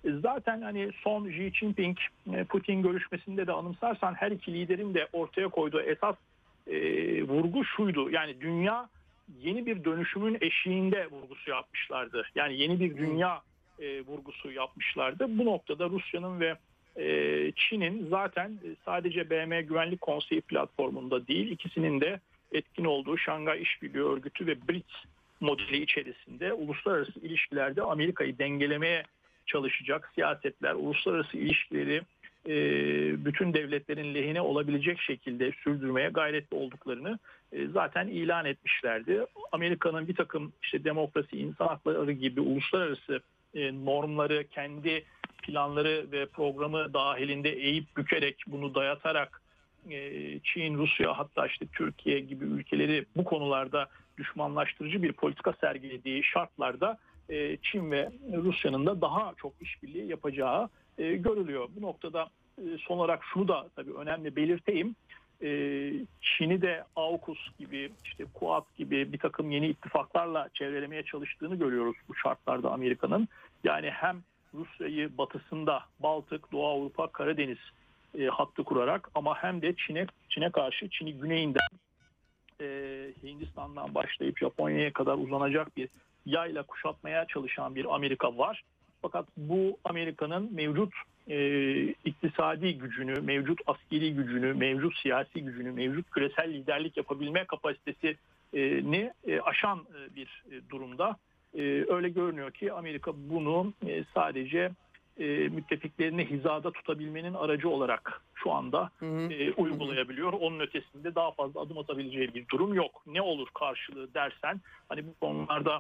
Zaten hani son Xi Jinping Putin görüşmesinde de anımsarsan her iki liderin de ortaya koyduğu esas vurgu şuydu. Yani dünya yeni bir dönüşümün eşiğinde vurgusu yapmışlardı. Yani yeni bir dünya vurgusu yapmışlardı. Bu noktada Rusya'nın ve Çin'in zaten sadece BM Güvenlik Konseyi platformunda değil, ikisinin de etkin olduğu Şangay İşbirliği Örgütü ve BRICS modeli içerisinde uluslararası ilişkilerde Amerika'yı dengelemeye çalışacak siyasetler, uluslararası ilişkileri bütün devletlerin lehine olabilecek şekilde sürdürmeye gayretli olduklarını zaten ilan etmişlerdi. Amerika'nın bir takım işte demokrasi, insan hakları gibi uluslararası normları kendi planları ve programı dahilinde eğip bükerek bunu dayatarak Çin, Rusya hatta işte Türkiye gibi ülkeleri bu konularda düşmanlaştırıcı bir politika sergilediği şartlarda Çin ve Rusya'nın da daha çok işbirliği yapacağı görülüyor. Bu noktada son olarak şunu da tabii önemli belirteyim. Çin'i de AUKUS gibi, işte Quad gibi bir takım yeni ittifaklarla çevrelemeye çalıştığını görüyoruz bu şartlarda Amerika'nın. Yani hem Rusya'yı batısında Baltık, Doğu Avrupa, Karadeniz hattı kurarak ama hem de Çin'e karşı Çin'i güneyinden Hindistan'dan başlayıp Japonya'ya kadar uzanacak bir yayla kuşatmaya çalışan bir Amerika var. Fakat bu Amerika'nın mevcut iktisadi gücünü, mevcut askeri gücünü, mevcut siyasi gücünü, mevcut küresel liderlik yapabilme kapasitesini aşan bir durumda. Öyle görünüyor ki Amerika bunu sadece müttefiklerini hizada tutabilmenin aracı olarak şu anda uygulayabiliyor. Onun ötesinde daha fazla adım atabileceği bir durum yok. Ne olur karşılığı dersen hani bu konularda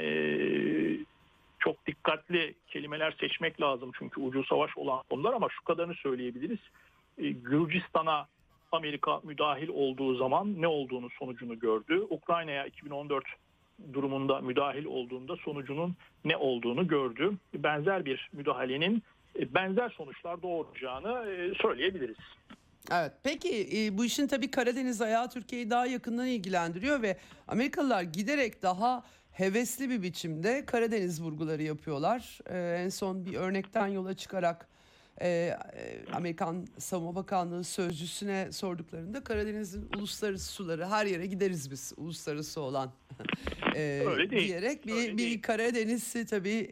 çok dikkatli kelimeler seçmek lazım çünkü ucu savaş olan konular ama şu kadarını söyleyebiliriz. Gürcistan'a Amerika müdahil olduğu zaman ne olduğunu sonucunu gördü. Ukrayna'ya 2014 durumunda müdahil olduğunda sonucunun ne olduğunu gördü. Benzer bir müdahalenin benzer sonuçlar doğuracağını söyleyebiliriz. Evet. Peki bu işin tabii Karadeniz ayağı Türkiye'yi daha yakından ilgilendiriyor ve Amerikalılar giderek daha hevesli bir biçimde Karadeniz vurguları yapıyorlar. En son bir örnekten yola çıkarak Amerikan Savunma Bakanlığı sözcüsüne sorduklarında Karadeniz'in uluslararası suları her yere gideriz biz uluslararası olan diyerek bir Karadeniz'i tabii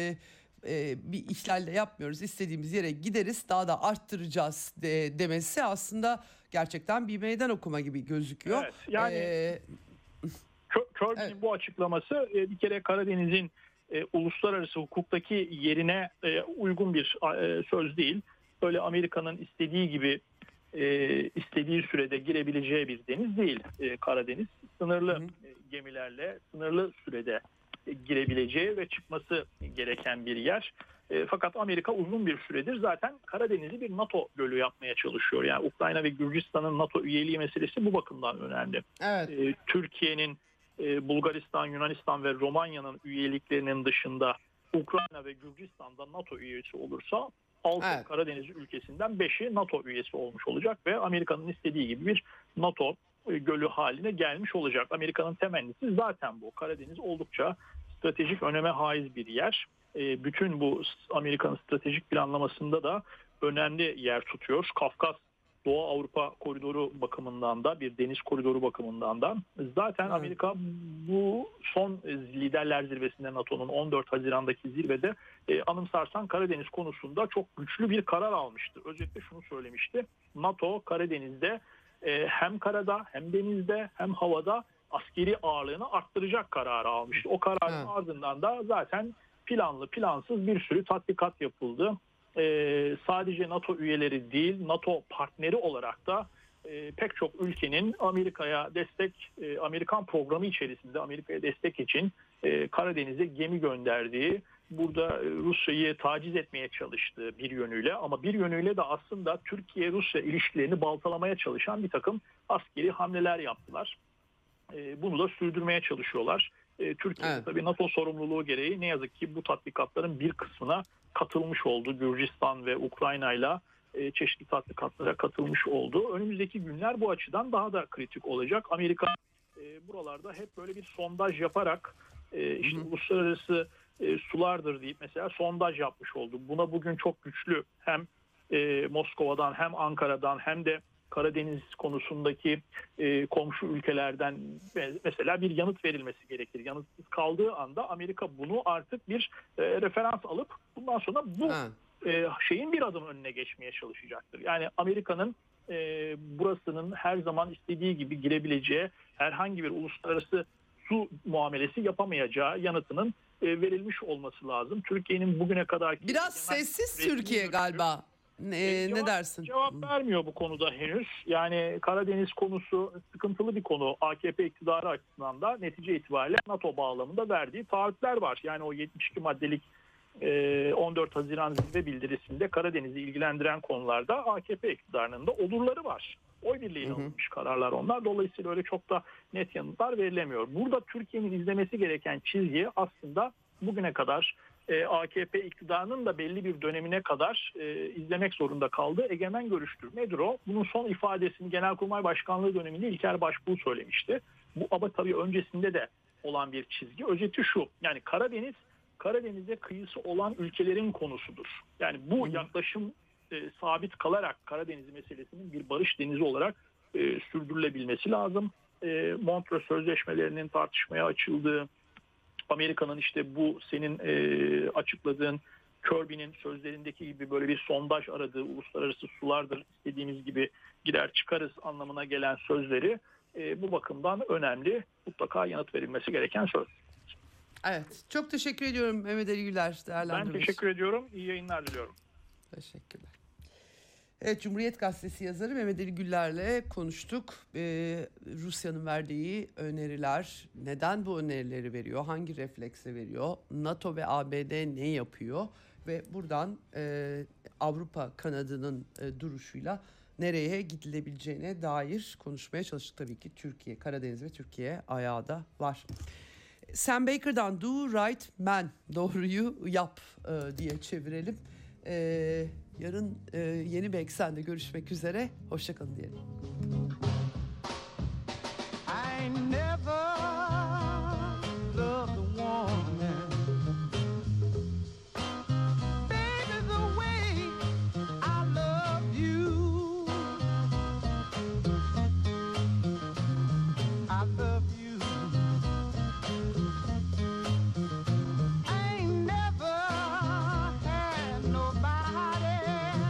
bir ihlalle yapmıyoruz. İstediğimiz yere gideriz daha da arttıracağız demesi aslında gerçekten bir meydan okuma gibi gözüküyor. Evet, yani Kirby'nin bu açıklaması bir kere Karadeniz'in uluslararası hukuktaki yerine uygun bir söz değil. Öyle Amerika'nın istediği gibi istediği sürede girebileceği bir deniz değil Karadeniz. Sınırlı gemilerle sınırlı sürede girebileceği ve çıkması gereken bir yer. Fakat Amerika uzun bir süredir zaten Karadeniz'i bir NATO gölü yapmaya çalışıyor. Yani Ukrayna ve Gürcistan'ın NATO üyeliği meselesi bu bakımdan önemli. Evet. Türkiye'nin Bulgaristan, Yunanistan ve Romanya'nın üyeliklerinin dışında Ukrayna ve Gürcistan'da NATO üyesi olursa 6 Karadeniz ülkesinden 5'i NATO üyesi olmuş olacak ve Amerika'nın istediği gibi bir NATO gölü haline gelmiş olacak. Amerika'nın temennisi zaten bu. Karadeniz oldukça stratejik öneme haiz bir yer. Bütün bu Amerika'nın stratejik planlamasında da önemli yer tutuyor. Kafkas Doğu Avrupa koridoru bakımından da bir deniz koridoru bakımından da zaten Amerika bu son liderler zirvesinde NATO'nun 14 Haziran'daki zirvede anımsarsan Karadeniz konusunda çok güçlü bir karar almıştı. Özellikle şunu söylemişti. NATO Karadeniz'de hem karada hem denizde hem havada askeri ağırlığını arttıracak kararı almıştı. O kararın ardından da zaten planlı plansız bir sürü tatbikat yapıldı. Sadece NATO üyeleri değil, NATO partneri olarak da pek çok ülkenin Amerika'ya destek, Amerikan programı içerisinde Amerika'ya destek için Karadeniz'e gemi gönderdiği, burada Rusya'yı taciz etmeye çalıştığı bir yönüyle ama bir yönüyle de aslında Türkiye-Rusya ilişkilerini baltalamaya çalışan bir takım askeri hamleler yaptılar. Bunu da sürdürmeye çalışıyorlar. Türkiye tabii NATO sorumluluğu gereği ne yazık ki bu tatbikatların bir kısmına katılmış oldu. Gürcistan ve Ukrayna'yla çeşitli tatbikatlara katılmış oldu. Önümüzdeki günler bu açıdan daha da kritik olacak. Amerika buralarda hep böyle bir sondaj yaparak işte uluslararası sulardır deyip mesela sondaj yapmış oldu. Buna bugün çok güçlü hem Moskova'dan hem Ankara'dan hem de Karadeniz konusundaki komşu ülkelerden mesela bir yanıt verilmesi gerekir. Yanıtsız kaldığı anda Amerika bunu artık bir referans alıp bundan sonra bu şeyin bir adım önüne geçmeye çalışacaktır. Yani Amerika'nın burasının her zaman istediği gibi girebileceği herhangi bir uluslararası su muamelesi yapamayacağı yanıtının verilmiş olması lazım. Türkiye'nin bugüne kadar biraz sessiz Türkiye galiba. Ne dersin? Cevap vermiyor bu konuda henüz. Yani Karadeniz konusu sıkıntılı bir konu. AKP iktidarı açısından da netice itibariyle NATO bağlamında verdiği taahhütler var. Yani o 72 maddelik 14 Haziran zirve bildirisinde Karadeniz'i ilgilendiren konularda AKP iktidarının da olurları var. Oy birliğiyle alınmış kararlar onlar. Dolayısıyla öyle çok da net yanıtlar verilemiyor. Burada Türkiye'nin izlemesi gereken çizgi aslında bugüne kadar AKP iktidarının da belli bir dönemine kadar izlemek zorunda kaldığı egemen görüştür. Nedir o? Bunun son ifadesini Genelkurmay Başkanlığı döneminde İlker Başbuğ söylemişti. Bu ama tabii öncesinde de olan bir çizgi. Özeti şu, yani Karadeniz'e kıyısı olan ülkelerin konusudur. Yani bu yaklaşım sabit kalarak Karadeniz meselesinin bir barış denizi olarak sürdürülebilmesi lazım. Montreux Sözleşmelerinin tartışmaya açıldığı, Amerika'nın işte bu senin açıkladığın Kirby'nin sözlerindeki gibi böyle bir sondaj aradığı, uluslararası sulardır istediğimiz gibi girer çıkarız anlamına gelen sözleri bu bakımdan önemli. Mutlaka yanıt verilmesi gereken söz. Evet. Çok teşekkür ediyorum Mehmet Ali Güler. Ben teşekkür ediyorum. İyi yayınlar diliyorum. Teşekkürler. Evet, Cumhuriyet Gazetesi yazarı Mehmet Ali Güller'le konuştuk. Rusya'nın verdiği öneriler, neden bu önerileri veriyor, hangi refleksle veriyor, NATO ve ABD ne yapıyor ve buradan Avrupa kanadının duruşuyla nereye gidilebileceğine dair konuşmaya çalıştık. Tabii ki Türkiye, Karadeniz ve Türkiye ayağı da var. Sam Baker'dan Do Right Man, doğruyu yap diye çevirelim. Yarın yeni bir eksende görüşmek üzere. Hoşçakalın diyelim. I never loved a woman, baby, the way I love you. I love you. I ain't never had nobody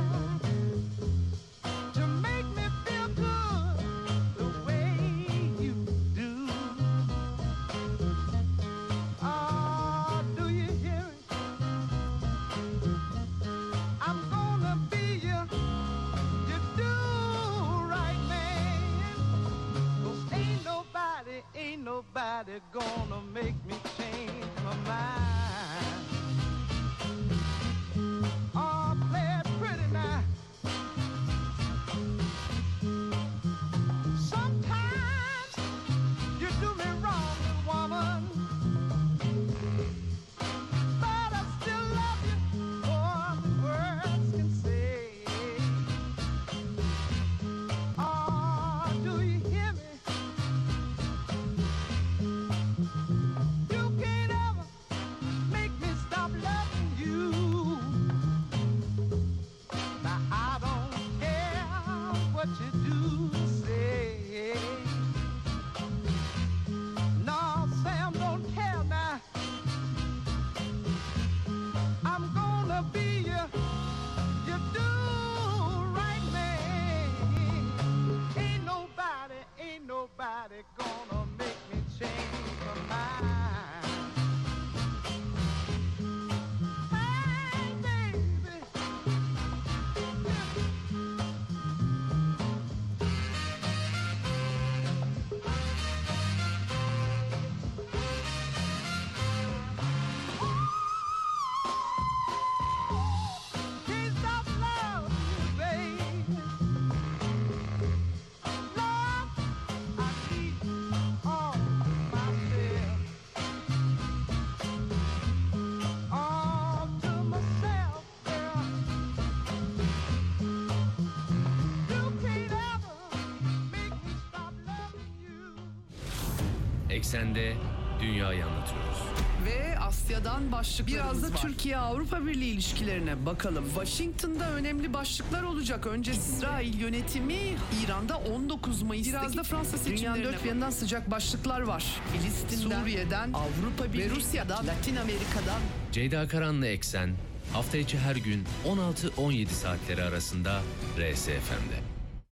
to make me feel good the way you do. Oh, do you hear it? I'm gonna be your do right man. 'Cause ain't nobody gonna make me change my mind. Oh, play it pretty now. Sometimes you do me wrong, woman, but I still love you more than words can say. Oh, do you hear me? You can't ever make me stop loving you. Now I don't care what you do say. No, Sam, don't care now. I'm gonna be you do right man. Ain't nobody gonna make me change my mind. Hey, baby. Can't stop loving you, baby. Love, I keep all myself. All to myself, girl. You can't ever make me stop loving you. Eksende dünyayı anlatıyoruz. Ve Asya'dan başlıklarımız Biraz da var. Türkiye-Avrupa Birliği ilişkilerine bakalım. Washington'da önemli başlıklar olacak. Önce İsrail yönetimi İran'da 19 Mayıs'taki biraz da Fransa seçimlerine dünyanın dört bak. bir yanından sıcak başlıklar var. Filistin'den, Suriye'den, Avrupa Birliği ve Rusya'dan, Latin Amerika'dan. Ceyda Karanlı Eksen hafta içi her gün 16-17 saatleri arasında RSFM'de.